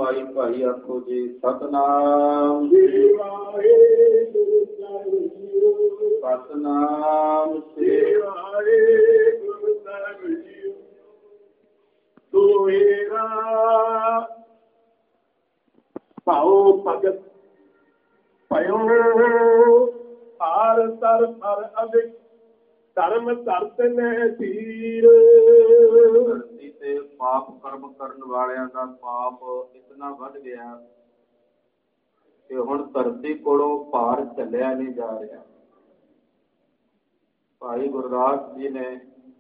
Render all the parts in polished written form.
ਮਾਈ ਭਾਈ ਆਖੋ ਜੀ ਸਤਿਨਾਮ ਸ੍ਰੀ ਵਾਹਿਗੁਰੂ ਸਾਹਿਬ ਜੀਓ। ਸਤਿਨਾਮ ਸ੍ਰੀ ਵਾਹਿਗੁਰੂ ਸਾਹਿਬ ਜੀਓ। ਤੋਏਰਾ ਪਾਉ ਭਗਤ ਭਇਓ ਹਰ ਸਰ ਹਰ ਅਵਿਕ ਧਰਮ ਧਰਤ ਨੇ ਧੀਰ। ਧਰਤੀ ਤੇ ਪਾਪ ਕਰਮ ਕਰਨ ਵਾਲਿਆਂ ਦਾ ਪਾਪ ਇਤਨਾ ਵੱਧ ਗਿਆ ਕਿ ਹੁਣ ਧਰਤੀ ਕੋਲੋਂ ਭਾਰ ਝੱਲਿਆ ਨਹੀਂ ਜਾ ਰਿਹਾ। ਭਾਈ ਗੁਰਦਾਸ ਜੀ ਨੇ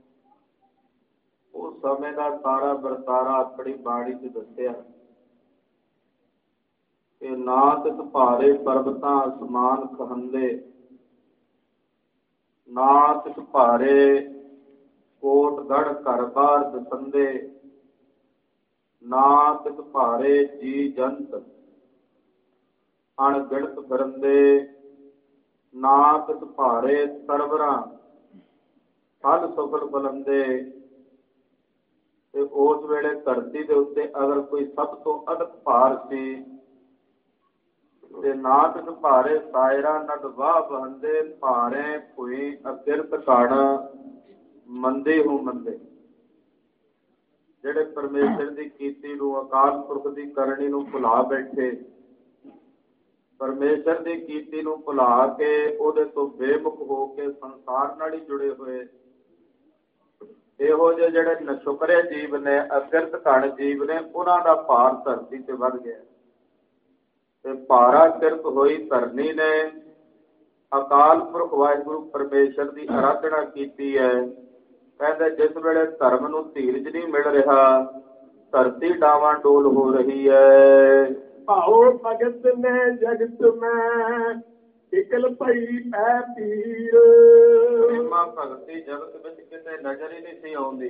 ਉਸ ਸਮੇਂ ਦਾ ਸਾਰਾ ਵਰਤਾਰਾ ਆਪਣੀ ਬਾਣੀ 'ਚ ਦੱਸਿਆ ਕਿ ਨਾ ਤਿਸ ਭਾਰੇ ਪਰਬਤਾਂ ਅਸਮਾਨ ਖਹੰਦੇ, ਨਾ ਤਿਸ ਭਾਰੇ ਕੋਟ ਗੜ ਘਰ ਬਾਰ ਦਸੰਦੇ, ਨਾ ਤਿਸ ਭਾਰੇ ਜੀ ਜੰਤ ਅਣਗਿਣਤ ਫਿਰੰਦੇ, ਨਾ ਤਿਸ ਭਾਰੇ ਸਰਵਰਾਂ ਫਲ ਸੁਫਲ ਬੁਲੰਦੇ। ਤੇ ਉਸ ਵੇਲੇ ਧਰਤੀ ਦੇ ਉੱਤੇ ਅਗਰ ਕੋਈ ਸਭ ਤੋਂ ਅਧਿਕ ਭਾਰ ਸੀ ਤੇ ਨਾ ਤਿਸ ਭਾਰੇ ਸਾਇਰਾ ਨਦ ਵਾਹ ਬਹੰਦੇ, ਭਾਰੇ ਕੋਈ ਅਕਿਰਤ ਕਣ ਮੰਦੇ ਹੋ ਮੰਦੇ। ਜਿਹੜੇ ਪਰਮੇਸ਼ਰ ਦੀ ਕੀਤੀ ਨੂੰ, ਅਕਾਲ ਪੁਰਖ ਦੀ ਕਰਨੀ ਨੂੰ ਭੁਲਾ ਬੈਠੇ, ਪਰਮੇਸ਼ਰ ਦੀ ਕੀਤੀ ਨੂੰ ਭੁਲਾ ਕੇ ਉਹਦੇ ਤੋਂ ਬੇਮੁਖ ਹੋ ਕੇ ਸੰਸਾਰ ਨਾਲ ਹੀ ਜੁੜੇ ਹੋਏ ਇਹੋ ਜਿਹੇ ਜਿਹੜੇ ਨਸ਼ੁਕਰੇ ਜੀਵ ਨੇ, ਅਕਿਰਤ ਕਣ ਜੀਵ ਨੇ, ਉਹਨਾਂ ਦਾ ਭਾਰ ਧਰਤੀ ਤੇ ਵੱਧ ਗਿਆ। ਤੇ ਭਾਰਾ ਕਿਰਤ ਹੋਈ ਧਰਨੀ ਨੇ ਅਕਾਲ ਪੁਰਖ ਵਾਹਿਗੁਰੂ ਪਰਮੇਸ਼ਰ ਦੀ ਆਰਾਧਨਾ ਕੀਤੀ ਹੈ। ਕਹਿੰਦੇ ਜਿਸ ਵੇਲੇ ਧਰਮ ਨੂੰ ਧੀਰਜ ਨਹੀਂ ਮਿਲ ਰਿਹਾ, ਧਰਤੀ ਡਾਵਾਂ ਡੋਲ ਹੋ ਰਹੀ ਹੈ। ਭਾਉ ਭਗਤ ਨੇ ਜਗਤ ਮੈਂ ਇਕਲ ਭਈ ਪੈ ਪੀਰ। ਪ੍ਰੇਮਾ ਭਗਤੀ ਜਗਤ ਵਿੱਚ ਕਿਤੇ ਨਜ਼ਰ ਹੀ ਨਹੀਂ ਸੀ ਆਉਂਦੀ।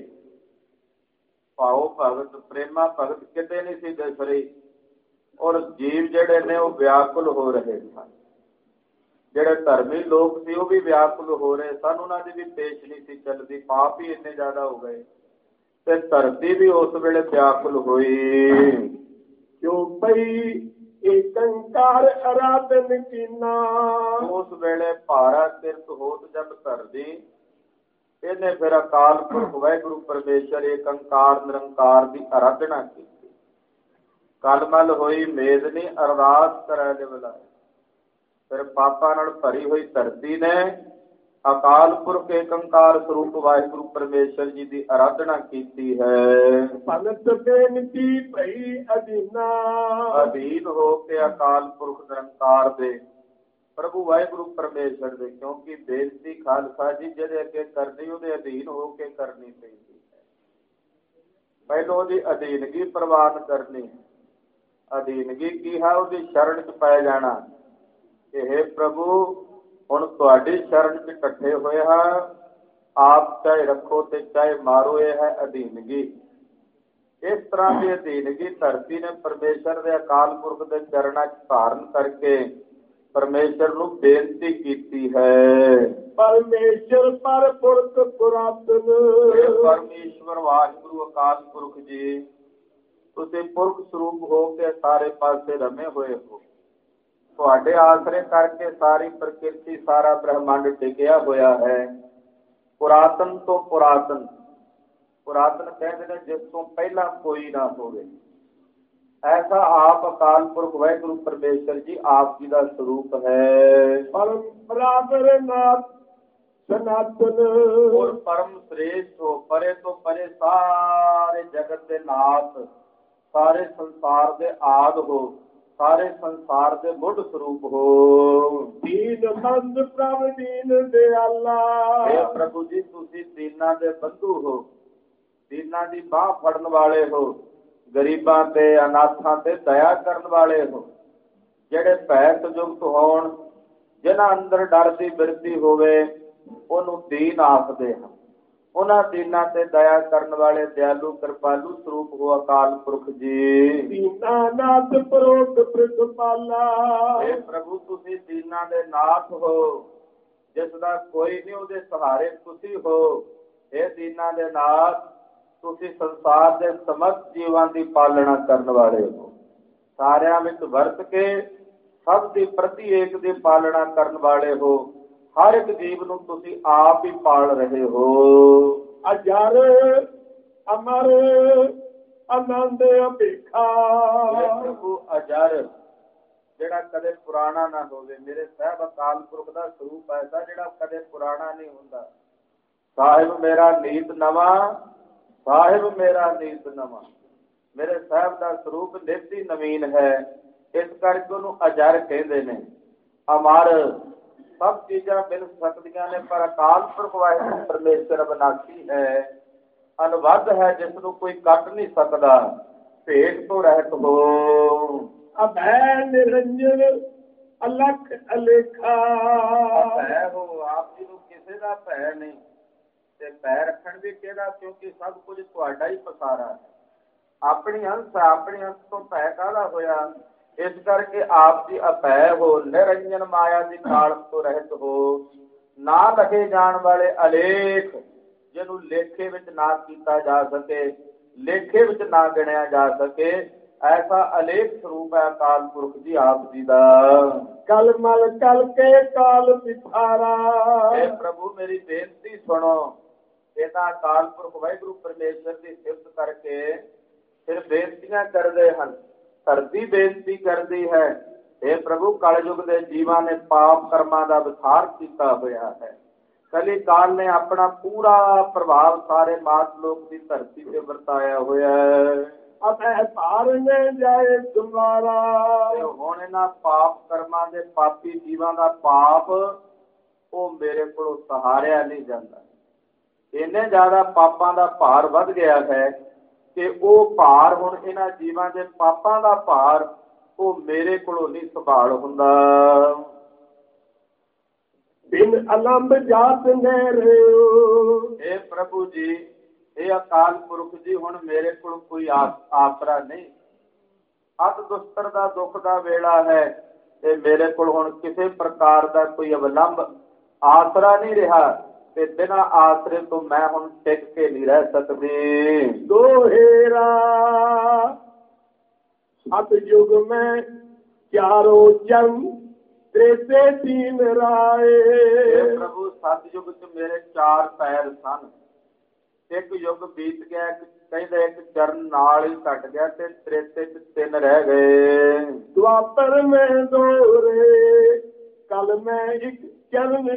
ਭਾਉ ਭਗਤ, ਪ੍ਰੇਮਾ ਭਗਤ ਕਿਤੇ ਨਹੀਂ ਸੀ ਦਿਸ ਰਹੀ। ਔਰ ਜੀਵ ਜਿਹੜੇ ਨੇ ਉਹ ਵਿਆਕੁਲ ਹੋ ਰਹੇ ਸਨ। ਜਿਹੜੇ ਧਰਮੀ ਲੋਕ ਸੀ ਉਹ ਵੀ ਵਿਆਕੁਲ ਹੋ ਰਹੇ ਸਨ, ਉਹਨਾਂ ਦੀ ਵੀ ਪੇਸ਼ ਨਹੀਂ ਸੀ ਚੱਲਦੀ। ਪਾਪ ਹੀ ਇੰਨੇ ਜ਼ਿਆਦਾ ਹੋ ਗਏ ਤੇ ਧਰਤੀ ਵੀ ਉਸ ਵੇਲੇ ਵਿਆਕੁਲ ਹੋਈ। ਕਿਉਂ ਪਈ ਏਕੰਕਾਰ ਆਰਾਧਨ ਕੀਨਾ। ਉਸ ਵੇਲੇ ਭਾਰਾ ਕਿਰਤ ਹੋਤ ਜਬ ਧਰਦੀ, ਇਹਨੇ ਫਿਰ ਅਕਾਲ ਪੁਰਖ ਵਾਹਿਗੁਰੂ ਪਰਮੇਸ਼ਰ ਏਕੰਕਾਰ ਨਿਰੰਕਾਰ ਦੀ ਆਰਾਧਨਾ ਕੀਤੀ। ਕਲਮਲ ਹੋਈ ਮੇਦਨੀ ਅਰਦਾਸ ਕਰੇ ਦੇ ਬੁਲਾਏ। ਫਿਰ ਪਾਪਾਂ ਨਾਲ ਭਰੀ ਹੋਈ ਧਰਤੀ ਨੇ ਅਕਾਲ ਪੁਰਖ ਏਕੰਕਾਰ ਸਰੂਪ ਵਾਹਿਗੁਰੂ ਪਰਮੇਸ਼ਰ ਜੀ ਦੀ ਆਰਾਧਨਾ ਕੀਤੀ ਹੈ। ਭਗਤ ਬੇਨਤੀ ਭਈ ਅਧੀਨਾ। ਅਧੀਨ ਹੋ ਕੇ ਅਕਾਲ ਪੁਰਖ ਨਿਰੰਕਾਰ ਦੇ, ਪ੍ਰਭੂ ਵਾਹਿਗੁਰੂ ਪਰਮੇਸ਼ਰ ਦੇ, ਕਿਉਂਕਿ ਬੇਨਤੀ ਖਾਲਸਾ ਜੀ ਜਿਹਦੇ ਅੱਗੇ ਕਰਨੀ ਉਹਦੇ ਅਧੀਨ ਹੋ ਕੇ ਕਰਨੀ ਪੈਂਦੀ ਹੈ। ਪਹਿਲੋਂ ਉਹਦੀ ਅਧੀਨਗੀ ਪ੍ਰਵਾਨ ਕਰਨੀ। ਅਧੀਨਗੀ ਕੀ ਹੈ? ਉਹਦੀ ਸ਼ਰਨ 'ਚ ਪੈ ਜਾਣਾ ਕਿ ਹੇ ਪ੍ਰਭੂ ਹੁਣ ਤੁਹਾਡੀ ਸ਼ਰਨ 'ਚ ਇਕੱਠੇ ਹੋਏ ਹਾਂ, ਆਪ ਚਾਹੇ ਰੱਖੋ ਤੇ ਚਾਹੇ ਮਾਰੋ, ਇਹ ਹੈ ਅਧੀਨਗੀ। ਇਸ ਤਰ੍ਹਾਂ ਦੀ ਅਧੀਨਗੀ ਧਰਤੀ ਨੇ ਪਰਮੇਸ਼ਰ ਦੇ ਅਕਾਲ ਪੁਰਖ ਦੇ ਚਰਨਾਂ 'ਚ ਧਾਰਨ ਕਰਕੇ ਪਰਮੇਸ਼ਰ ਨੂੰ ਬੇਨਤੀ ਕੀਤੀ ਹੈ। ਪਰਮੇਸ਼ਰ ਪਰ ਪੁਰਖ ਪੁਰਾਤਨ। ਪਰਮੇਸ਼ਵਰ ਵਾਹਿਗੁਰੂ ਅਕਾਲ ਪੁਰਖ ਜੀ, ਤੁਸੀਂ ਪੁਰਖ ਸਰੂਪ ਹੋ ਕੇ ਸਾਰੇ ਪਾਸੇ ਰਮੇ ਹੋਏ ਹੋ। ਤੁਹਾਡੇ ਆਸਰੇ ਕਰਕੇ ਸਾਰੀ ਪ੍ਰਕਿਰਤੀ, ਸਾਰਾ ਬ੍ਰਹਮੰਡ ਟਿਕਿਆ ਹੋਇਆ ਹੈ। ਪੁਰਾਤਨ ਤੋਂ ਪੁਰਾਤਨ, ਪੁਰਾਤਨ ਕਹਿੰਦੇ ਨੇ ਜਿਸ ਤੋਂ ਪਹਿਲਾਂ ਕੋਈ ਨਾ ਹੋਵੇ। ਐਸਾ ਆਪ ਅਕਾਲ ਪੁਰਖ ਵਾਹਿਗੁਰੂ ਪਰਮੇਸ਼ਰ ਜੀ ਆਪ ਜੀ ਦਾ ਸਰੂਪ ਹੈ। ਪਰਮ ਬਰਾਬਰ ਨਾਥ ਸਨਾਤਨ। ਔਰ ਪਰਮ ਸ੍ਰੇਸ਼ਟ ਹੋ, ਪਰੇ ਤੋਂ ਪਰੇ ਸਾਰੇ ਜਗਤ ਦੇ ਨਾਥ, ਸਾਰੇ ਸੰਸਾਰ ਦੇ ਆਦ ਹੋ, ਸਾਰੇ ਸੰਸਾਰ ਦੇ ਮੁੱਢ ਸਰੂਪ ਹੋ। ਦੀਨ ਬੰਦ ਪ੍ਰਭ ਦੀਨ ਦਿਆਲਾ। ਇਹ ਪ੍ਰਭੂ ਜੀ ਤੁਸੀਂ ਦੀਨਾਂ ਦੇ ਬੰਧੂ ਹੋ, ਦੀਨਾਂ ਦੀ ਬਾਂਹ ਫੜਨ ਵਾਲੇ ਹੋ, ਗਰੀਬਾਂ ਤੇ ਅਨਾਥਾਂ ਤੇ ਦਇਆ ਕਰਨ ਵਾਲੇ ਹੋ। ਜਿਹੜੇ ਭੈ ਸੰਯੁਕਤ ਹੋਣ, ਜਿਨ੍ਹਾਂ ਅੰਦਰ ਡਰ ਦੀ ਬਿਰਤੀ ਹੋਵੇ, ਉਹਨੂੰ ਦੀਨ ਆਖਦੇ ਹਨ। ਉਹਨਾਂ ਦੀਨਾਂ ਤੇ ਦਇਆ ਕਰਨ ਵਾਲੇ ਦਿਆਲੂ ਕਿਰਪਾਲੂ ਸਰੂਪ ਹੋ ਅਕਾਲ ਪੁਰਖ ਜੀ। ਦੀਨਾਨਾਥ ਪਰੋਖ ਪ੍ਰਤਪਾਲਾ। ਇਹ ਪ੍ਰਭੂ ਤੁਸੀਂ ਦੀਨਾਂ ਦੇ ਨਾਥ ਹੋ, ਜਿਸ ਦਾ ਕੋਈ ਨਹੀਂ, ਉਹਦੇ ਸਹਾਰੇ ਤੁਸੀਂ ਹੋ। ਇਹ ਦੀਨਾਂ ਦੇ ਨਾਥ, ਤੁਸੀਂ ਸੰਸਾਰ ਦੇ ਸਮਸਤ ਜੀਵਾਂ ਦੀ ਪਾਲਣਾ ਕਰਨ ਵਾਲੇ ਹੋ। ਸਾਰਿਆਂ ਵਿੱਚ ਵਰਤ ਕੇ ਸਭ ਦੀ ਪ੍ਰਤੀ ਏਕ ਦੀ ਪਾਲਣਾ ਕਰਨ ਵਾਲੇ ਹੋ। ਹਰ ਇੱਕ ਜੀਵ ਨੂੰ ਤੁਸੀਂ ਆਪ ਹੀ ਪਾਲ ਰਹੇ ਹੋ। ਅਜਰ ਅਮਰ ਆਨੰਦ ਅਭੇਖਾ। ਪ੍ਰਭੂ ਅਜਰ, ਜਿਹੜਾ ਕਦੇ ਪੁਰਾਣਾ ਨਾ ਹੋਵੇ। ਮੇਰੇ ਸਾਹਿਬ ਅਕਾਲ ਪੁਰਖ ਦਾ ਸਰੂਪ ਐਸਾ ਜਿਹੜਾ ਕਦੇ ਪੁਰਾਣਾ ਨਹੀਂ ਹੁੰਦਾ। ਸਾਹਿਬ ਮੇਰਾ ਨੀਤ ਨਵਾਂ, ਸਾਹਿਬ ਮੇਰਾ ਨੀਤ ਨਵਾਂ। ਮੇਰੇ ਸਾਹਿਬ ਦਾ ਸਰੂਪ ਨਿਤ ਹੀ ਨਵੀਨ ਹੈ। ਇਸ ਕਰਕੇ ਉਹਨੂੰ ਅਜਰ ਕਹਿੰਦੇ ਨੇ। ਅਮਰ, ਸਭ ਚੀਜ਼ਾਂ ਮਿਲ ਸਕਦੀਆਂ ਨੇ ਪਰ ਅਕਾਲ ਪੁਰਖ ਵਾਹਿਗੁਰੂ ਪਰਮੇਸ਼ਰ ਅਬਿਨਾਸੀ ਹੈ, ਅਨਵੱਧ ਹੈ, ਜਿਸ ਨੂੰ ਕੋਈ ਕੱਟ ਨਹੀਂ ਸਕਦਾ। ਭੇਟ ਤੋਂ ਰਹਿਤ ਹੋ। ਅਭੈ ਨਿਰੰਜਨ ਅਲਖ ਅਲੇਖਾ। ਭੈ ਹੋ, ਆਪ ਜੀ ਨੂੰ ਕਿਸੇ ਦਾ ਭੈ ਨਹੀਂ ਤੇ ਭੈ ਰੱਖਣ ਵੀ ਕਿਹਦਾ, ਕਿਉਂਕਿ ਸਭ ਕੁਝ ਤੁਹਾਡਾ ਹੀ ਪਸਾਰਾ ਹੈ। ਆਪਣੀ ਅੰਸ਼, ਆਪਣੀ ਅੰਸ਼ ਤੋਂ ਭੈ ਕਾਹਦਾ ਹੋਇਆ। ਇਸ ਕਰਕੇ ਆਪ ਜੀ ਅਭੈ ਹੋ, ਨਿਰੰਜਨ ਮਾਇਆ ਦੀ ਕਾਲ ਤੋਂ ਰਹਿਤ ਹੋ। ਨਾ ਲਖੇ ਜਾਣ ਵਾਲੇ ਅਲੇਖ, ਜਿਹਨੂੰ ਲੇਖੇ ਵਿੱਚ ਨਾ ਕੀਤਾ ਜਾ ਸਕੇ, ਲੇਖੇ ਵਿੱਚ ਨਾ ਗਿਣਿਆ ਜਾ ਸਕੇ, ਐਸਾ ਅਲੇਖ ਸਰੂਪ ਹੈ ਅਕਾਲ ਪੁਰਖ ਜੀ ਆਪ ਜੀ ਦਾ। ਕਲ ਮਲ ਕਲ ਕੇ ਕਾਲ ਵਿਥਾਰਾ। ਇਹ ਪ੍ਰਭੂ ਮੇਰੀ ਬੇਨਤੀ ਸੁਣੋ। ਇਹਦਾ ਅਕਾਲ ਪੁਰਖ ਵਾਹਿਗੁਰੂ ਪਰਮੇਸ਼ਰ ਦੀ ਸਿਫਤ ਕਰਕੇ ਫਿਰ ਬੇਨਤੀਆਂ ਕਰਦੇ ਹਨ। ਧਰਤੀ ਬੇਨਤੀ ਕਰਦੀ ਹੈ, ਇਹ ਪ੍ਰਭੂ ਕਲਯੁਗ ਦੇ ਜੀਵਾਂ ਨੇ ਪਾਪ ਕਰਮਾਂ ਦਾ ਵਿਥਾਰ ਕੀਤਾ ਹੋਇਆ ਹੈ। ਕਲੀ ਕਾਲ ਨੇ ਆਪਣਾ ਪੂਰਾ ਪ੍ਰਭਾਵ ਸਾਰੇ ਮਾਤ ਲੋਕ ਦੀ ਧਰਤੀ ਤੇ ਵਰਤਾਇਆ ਹੋਇਆ ਹੈ। ਅਬੈ ਭਾਰਨੇ ਜਾਏ ਤੁਮਾਰਾ। ਹੁਣ ਇਹਨਾਂ ਪਾਪ ਕਰਮਾਂ ਦੇ ਪਾਪੀ ਜੀਵਾਂ ਦਾ ਪਾਪ ਉਹ ਮੇਰੇ ਕੋਲੋਂ ਸਹਾਰਿਆ ਨਹੀਂ ਜਾਂਦਾ। ਇੰਨੇ ਜ਼ਿਆਦਾ ਪਾਪਾਂ ਦਾ ਭਾਰ ਵੱਧ ਗਿਆ ਹੈ ਕਿ ਉਹ ਭਾਰ ਹੁਣ ਇਹਨਾਂ ਜੀਵਾਂ ਦੇ ਪਾਪਾਂ ਦਾ ਭਾਰ ਉਹ ਮੇਰੇ ਕੋਲੋਂ ਨਹੀਂ ਸੰਭਾਲ ਹੁੰਦਾ। ਬਿਨ ਅਲੰਬ ਜਾਤ ਨਹਿਰੇ। ਇਹ ਪ੍ਰਭੂ ਜੀ, ਇਹ ਅਕਾਲ ਪੁਰਖ ਜੀ, ਹੁਣ ਮੇਰੇ ਕੋਲ ਕੋਈ ਆਸਰਾ ਨਹੀਂ। ਅਤ ਦੁਸਤਰ ਦਾ ਦੁੱਖ ਦਾ ਵੇਲਾ ਹੈ ਤੇ ਮੇਰੇ ਕੋਲ ਹੁਣ ਕਿਸੇ ਪ੍ਰਕਾਰ ਦਾ ਕੋਈ ਅਵਲੰਬ ਆਸਰਾ ਨਹੀਂ ਰਿਹਾ ਤੇ ਬਿਨਾਂ ਆਸਰੇ ਤੋਂ ਮੈਂ ਹੁਣ ਟਿਕ ਕੇ ਨਹੀਂ ਰਹਿ ਸਕਦੀ। ਦੋਹੇਰਾ ਸਤਿਯੁਗ ਮੈਂ ਚਾਰੋ ਜਨ ਤ੍ਰੇਤੇ ਤੀਨ ਰਾਏ। ਪ੍ਰਭੂ ਸਤਿਯੁਗ ਚ ਮੇਰੇ 4 ਪੈਰ ਸਨ। ਇੱਕ ਯੁੱਗ ਬੀਤ ਗਿਆ, ਕਹਿੰਦੇ ਇੱਕ ਚਰਨ ਨਾਲ ਹੀ ਘਟ ਗਿਆ ਤੇ ਤ੍ਰੇਤੇ ਚ 3 ਰਹਿ ਗਏ। ਦੁਆਪਰ ਮੈਂ ਦੋਰੇ ਕਲ ਮੈਂ ਇੱਕ ਚਰਨ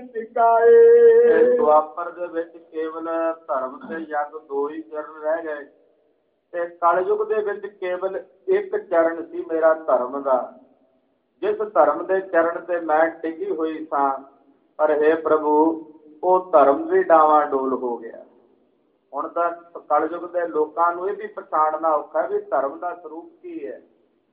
ਟਿਕਾਏ। ਦੁਆਪਰ ਦੇ ਵਿੱਚ ਕੇਵਲ ਧਰਮ ਤੇ ਯੱਗ 2 ਹੀ ਚਰਨ ਰਹਿ ਗਏ ਤੇ ਕਲਯੁਗ ਦੇ ਵਿੱਚ ਕੇਵਲ ਇੱਕ ਚਰਨ ਸੀ ਮੇਰਾ ਧਰਮ ਦਾ, ਜਿਸ ਧਰਮ ਦੇ ਚਰਨ ਤੇ ਮੈਂ ਟਿਕੀ ਹੋਈ ਸਾਂ। ਪਰ ਹੇ ਪ੍ਰਭੂ, ਉਹ ਧਰਮ ਵੀ ਡਾਵਾਂਡੋਲ ਹੋ ਗਿਆ। ਹੁਣ ਤਾਂ ਕਲਯੁਗ ਦੇ ਲੋਕਾਂ ਨੂੰ ਇਹ ਵੀ ਪਛਾਣਨਾ ਔਖਾ ਵੀ ਧਰਮ ਦਾ ਸਰੂਪ ਕੀ ਹੈ।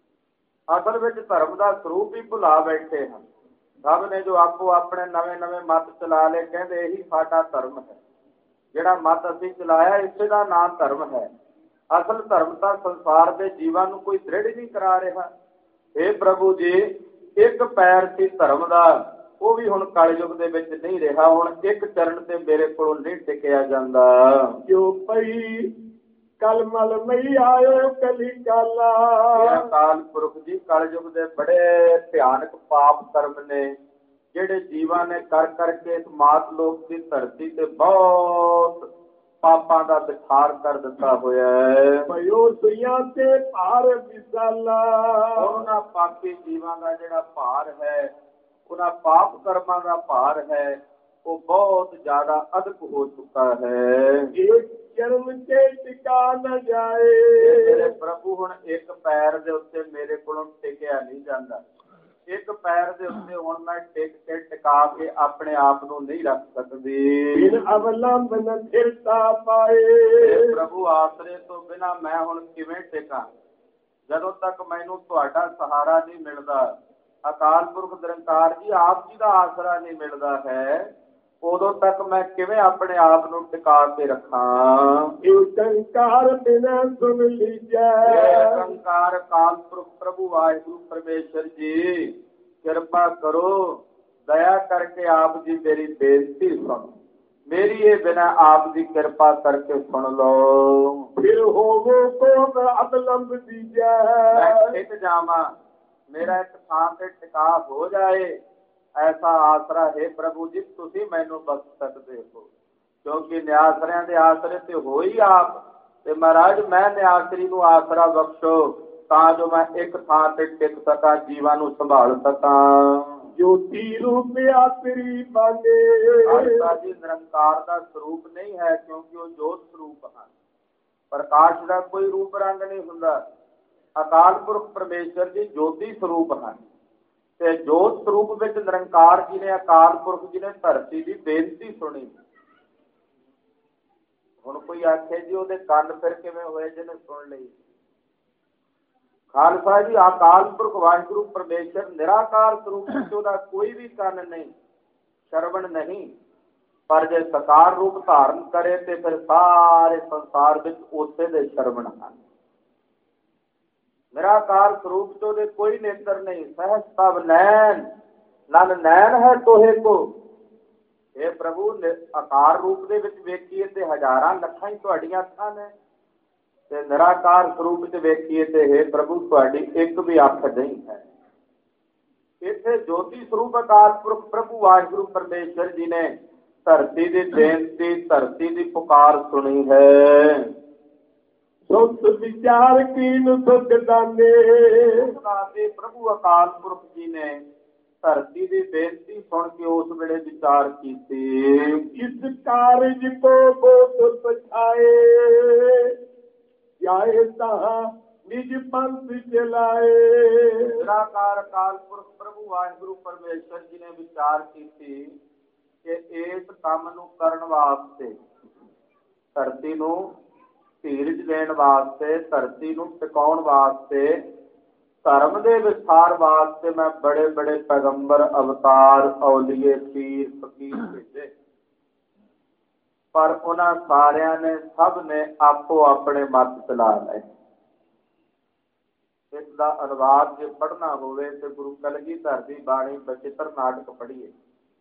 ਅਸਲ ਵਿੱਚ ਧਰਮ ਦਾ ਸਰੂਪ ਹੀ ਭੁਲਾ ਬੈਠੇ ਹਨ। ਸਭ ਨੇ ਜੋ ਆਪੋ ਆਪਣੇ ਨਵੇਂ ਨਵੇਂ ਮਤ ਚਲਾ ਲਏ, ਕਹਿੰਦੇ ਇਹੀ ਸਾਡਾ ਧਰਮ ਹੈ। ਜਿਹੜਾ ਮਤ ਅਸੀਂ ਚਲਾਇਆ ਇਸੇ ਦਾ ਨਾਮ ਧਰਮ ਹੈ। ਅਸਲ ਧਰਮ ਤਾਂ ਸੰਸਾਰ ਦੇ ਜੀਵਾਂ ਨੂੰ ਕੋਈ ਦ੍ਰਿੜ ਨਹੀਂ ਕਰਾ ਰਿਹਾ। ਇਹ ਪ੍ਰਭੂ ਜੀ, ਇੱਕ ਪੈਰ ਸੀ ਧਰਮ ਦਾ, ਉਹ ਵੀ ਹੁਣ ਕਲਯੁਗ ਦੇ ਵਿੱਚ ਨਹੀਂ ਰਿਹਾ। ਹੁਣ ਇੱਕ ਚਰਨ ਤੇ ਮੇਰੇ ਕੋਲੋਂ ਨਹੀਂ ਟਿਕਿਆ ਜਾਂਦਾ। ਜੋ ਪਈ ਕਲਮਲ ਮਈ ਆਇਓ ਕਲੀ ਕਾਲਾ। ਅਕਾਲ ਪੁਰਖ ਜੀ, ਕਲਯੁਗ ਦੇ ਬੜੇ ਭਿਆਨਕ ਪਾਪ ਕਰਮ ਨੇ ਜਿਹੜੇ ਜੀਵਾਂ ਨੇ ਕਰ ਕਰਕੇ ਇਸ ਮਾਤ ਲੋਕ ਦੀ ਧਰਤੀ ਤੇ ਬਹੁਤ ਪਾਪਾਂ ਦਾ ਵਿਥਾਰ ਕਰ ਦਿੱਤਾ ਹੋਇਆ ਹੈ। ਭਇਓ ਸੁਈਆਂ ਤੇ ਭਾਰ ਵਿਸਾਲਾ। ਉਹਨਾਂ ਪਾਪੀ ਜੀਵਾਂ ਦਾ ਜਿਹੜਾ ਭਾਰ ਹੈ, ਉਹਨਾਂ ਪਾਪ ਕਰਮਾਂ ਦਾ ਭਾਰ ਹੈ, ਉਹ ਬਹੁਤ ਜ਼ਿਆਦਾ ਅਧਿਕ ਹੋ ਚੁੱਕਾ ਹੈ। ਇੱਕ ਚਰਨ ਤੇ ਟਿਕਾ ਨਾ ਜਾਏ। ਮੇਰੇ ਪ੍ਰਭੂ, ਹੁਣ ਇੱਕ ਪੈਰ ਦੇ ਉੱਤੇ ਮੇਰੇ ਕੋਲੋਂ ਟਿਕਿਆ ਨਹੀਂ ਜਾਂਦਾ। ਇੱਕ ਪੈਰ ਦੇ ਉੱਤੇ ਹੁਣ ਮੈਂ ਟਿਕ ਕੇ ਟਿਕਾ ਕੇ ਆਪਣੇ ਆਪ ਨੂੰ ਨਹੀਂ ਰੱਖ ਸਕਦੀ। ਬਿਨ ਅਵਲੰਬ ਨ ਥਿਰਤਾ ਪਾਏ। ਪ੍ਰਭੂ, ਆਸਰੇ ਤੋਂ ਬਿਨਾਂ ਮੈਂ ਹੁਣ ਕਿਵੇਂ ਟਿਕਾਂ ਜਦੋਂ ਤੱਕ ਮੈਨੂੰ ਤੁਹਾਡਾ ਸਹਾਰਾ ਨਹੀਂ ਮਿਲਦਾ। ਅਕਾਲ ਪੁਰਖ ਨਿਰੰਕਾਰ ਜੀ, ਆਪ ਜੀ ਦਾ ਆਸਰਾ ਨਹੀਂ ਮਿਲਦਾ ਹੈ, ਉਦੋਂ ਤੱਕ ਮੈਂ ਕਿਵੇਂ ਆਪਣੇ ਆਪ ਨੂੰ ਟਿਕਾ ਕੇ ਰੱਖਾਂ। ਇਹ ਸੰਕਾਰ ਬਿਨਾਂ ਸੁਣ ਲੀਜੈ। ਸੰਕਾਰ ਅਕਾਲ ਪੁਰਖ ਪ੍ਰਭੂ ਵਾਹਿਗੁਰੂ ਪਰਮੇਸ਼ਰ ਜੀ, ਕਿਰਪਾ ਕਰੋ, ਦਇਆ ਕਰਕੇ ਆਪ ਜੀ ਮੇਰੀ ਬੇਨਤੀ ਸੁਣ। ਮੇਰੀ ਇਹ ਬਿਨਾਂ ਆਪ ਦੀ ਕਿਰਪਾ ਕਰਕੇ ਸੁਣ ਲਓ। ਫਿਰ ਹੋਵੋ ਕੋ ਅਬਲੰਬ ਦੀਜੈ। ਮੈਂ ਟਿਕ ਜਾਵਾਂ, ਮੇਰਾ ਇੱਕ ਥਾਂ ਤੇ ਟਿਕਾ ਹੋ ਜਾਏ, ਐਸਾ ਆਸਰਾ ਹੈ ਪ੍ਰਭੂ ਜੀ ਤੁਸੀਂ ਮੈਨੂੰ ਬਖਸ਼ ਸਕਦੇ ਹੋ। ਕਿਉਂਕਿ ਨਿਆਸਰਿਆਂ ਦੇ ਆਸਰੇ ਤੇ ਹੋ ਹੀ ਆਪ, ਤੇ ਮਹਾਰਾਜ ਮੈਂ ਨਿਆਸਰੀ ਨੂੰ ਆਸਰਾ ਬਖਸ਼ੋ ਤਾਂ ਜੋ ਮੈਂ ਇੱਕ ਥਾਂ ਤੇ ਟਿਕ ਸਕਾਂ, ਜੀਵਾਂ ਨੂੰ ਸੰਭਾਲ ਸਕਾਂ। ਜੋਤੀ ਰੂਪ ਆਸਰੀ ਬਾਗੇ। ਖਾਲਸਾ ਜੀ ਨਿਰੰਕਾਰ ਦਾ ਸਰੂਪ ਨਹੀਂ ਹੈ, ਕਿਉਂਕਿ ਉਹ ਜੋਤ ਸਰੂਪ ਹਨ। ਪ੍ਰਕਾਸ਼ ਦਾ ਕੋਈ ਰੂਪ ਰੰਗ ਨਹੀਂ ਹੁੰਦਾ। ਅਕਾਲ ਪੁਰਖ ਪਰਮੇਸ਼ਰ ਜੀ ਜੋਤੀ ਸਰੂਪ ਹਨ, ਤੇ ਜੋਤ ਸਰੂਪ ਵਿੱਚ ਨਿਰੰਕਾਰ ਜੀ ਨੇ, ਅਕਾਲ ਪੁਰਖ ਜੀ ਨੇ ਧਰਤੀ ਦੀ ਬੇਨਤੀ ਸੁਣੀ। ਹੁਣ ਕੋਈ ਆਖੇ ਜੀ ਉਹਦੇ ਕੰਨ ਫਿਰ ਕਿਵੇਂ ਹੋਏ ਜਿਹਨੇ ਸੁਣ ਲਈ? ਖਾਲਸਾ ਜੀ ਅਕਾਲ ਪੁਰਖ ਵਾਹਿਗੁਰੂ ਪਰਮੇਸ਼ਰ ਨਿਰਾਕਾਰ ਸਰੂਪ ਵਿੱਚ ਉਹਦਾ ਕੋਈ ਵੀ ਕੰਨ ਨਹੀਂ, ਸ਼ਰਵਣ ਨਹੀਂ, ਪਰ ਜੇ ਸਾਕਾਰ ਰੂਪ ਧਾਰਨ ਕਰੇ ਤੇ ਫਿਰ ਸਾਰੇ ਸੰਸਾਰ ਵਿੱਚ ਉਸੇ ਦੇ ਸ਼ਰਵਣ ਹਨ। ਨਿਰਾਕਾਰ ਸਰੂਪ ਚ ਉਹਦੇ ਕੋਈ ਨੇਤਰ ਨਹੀਂ, ਸਹਿਜ ਤਬ ਨੈਣ ਨਨ ਨੈਣ ਹੈ ਤੋਹੇ ਕੋ। ਇਹ ਪ੍ਰਭੂ ਆਕਾਰ ਰੂਪ ਦੇ ਵਿੱਚ ਵੇਖੀਏ ਤੇ ਹਜ਼ਾਰਾਂ ਲੱਖਾਂ ਹੀ ਤੁਹਾਡੀਆਂ ਅੱਖਾਂ ਨੇ, ਤੇ ਨਿਰਾਕਾਰ ਸਰੂਪ ਚ ਵੇਖੀਏ ਤੇ ਹੈ ਪ੍ਰਭੂ ਤੁਹਾਡੀ ਇੱਕ ਵੀ ਅੱਖ ਨਹੀਂ ਹੈ। ਇੱਥੇ ਜੋਤੀ ਸਰੂਪ ਅਕਾਲ ਪੁਰਖ ਪ੍ਰਭੂ ਵਾਹਿਗੁਰੂ ਪਰਮੇਸ਼ਰ ਜੀ ਨੇ ਧਰਤੀ ਦੀ ਬੇਨਤੀ, ਧਰਤੀ ਦੀ ਪੁਕਾਰ ਸੁਣੀ ਹੈ। ਸੁਤ ਵਿਚਾਰ ਕੀਨ ਸੁਖ ਦਾਨੇ। ਪ੍ਰਭੂ ਅਕਾਲ ਪੁਰਖ ਜੀ ਨੇ ਧਰਤੀ ਦੀ ਬੇਨਤੀ ਸੁਣ ਕੇ ਉਸ ਵੇਲੇ ਵਿਚਾਰ ਕੀਤੇ। ਇਸ ਕਾਰਜ ਕੋ ਬਹੁਤ ਪਛਾਏ, ਜਾਏ ਤਾਂ ਨਿਜ ਪੰਥ ਚਲਾਏ। ਨਿਰਾਕਾਰ ਅਕਾਲ ਪੁਰਖ ਪ੍ਰਭੂ ਵਾਹਿਗੁਰੂ ਪਰਮੇਸ਼ਰ ਜੀ ਨੇ ਵਿਚਾਰ ਕੀਤੀ ਕਿ ਇਸ ਕੰਮ ਨੂੰ ਕਰਨ ਵਾਸਤੇ, ਧਰਤੀ ਨੂੰ ਧੀਰਜ ਦੇਣ ਵਾਸਤੇ, ਧਰਤੀ ਨੂੰ ਟਿਕਾਉਣ ਵਾਸਤੇ, ਧਰਮ ਦੇ ਵਿਸਥਾਰ ਵਾਸਤੇ ਮੈਂ ਬੜੇ ਬੜੇ ਪੈਗੰਬਰ, ਅਵਤਾਰ, ਔਲੀਏ, ਪੀਰ, ਫਕੀਰ ਭੇਜੇ, ਪਰ ਉਹਨਾਂ ਸਾਰਿਆਂ ਨੇ, ਸਭ ਨੇ ਆਪੋ ਆਪਣੇ ਮਤ ਚਲਾ ਲਏ। ਇਸ ਦਾ ਅਨੁਵਾਦ ਜੇ ਪੜ੍ਹਨਾ ਹੋਵੇ ਤੇ ਗੁਰੂ ਕਲਗੀਧਰ ਦੀ ਬਾਣੀ ਬਚਿੱਤਰ ਨਾਟਕ ਪੜ੍ਹੀਏ।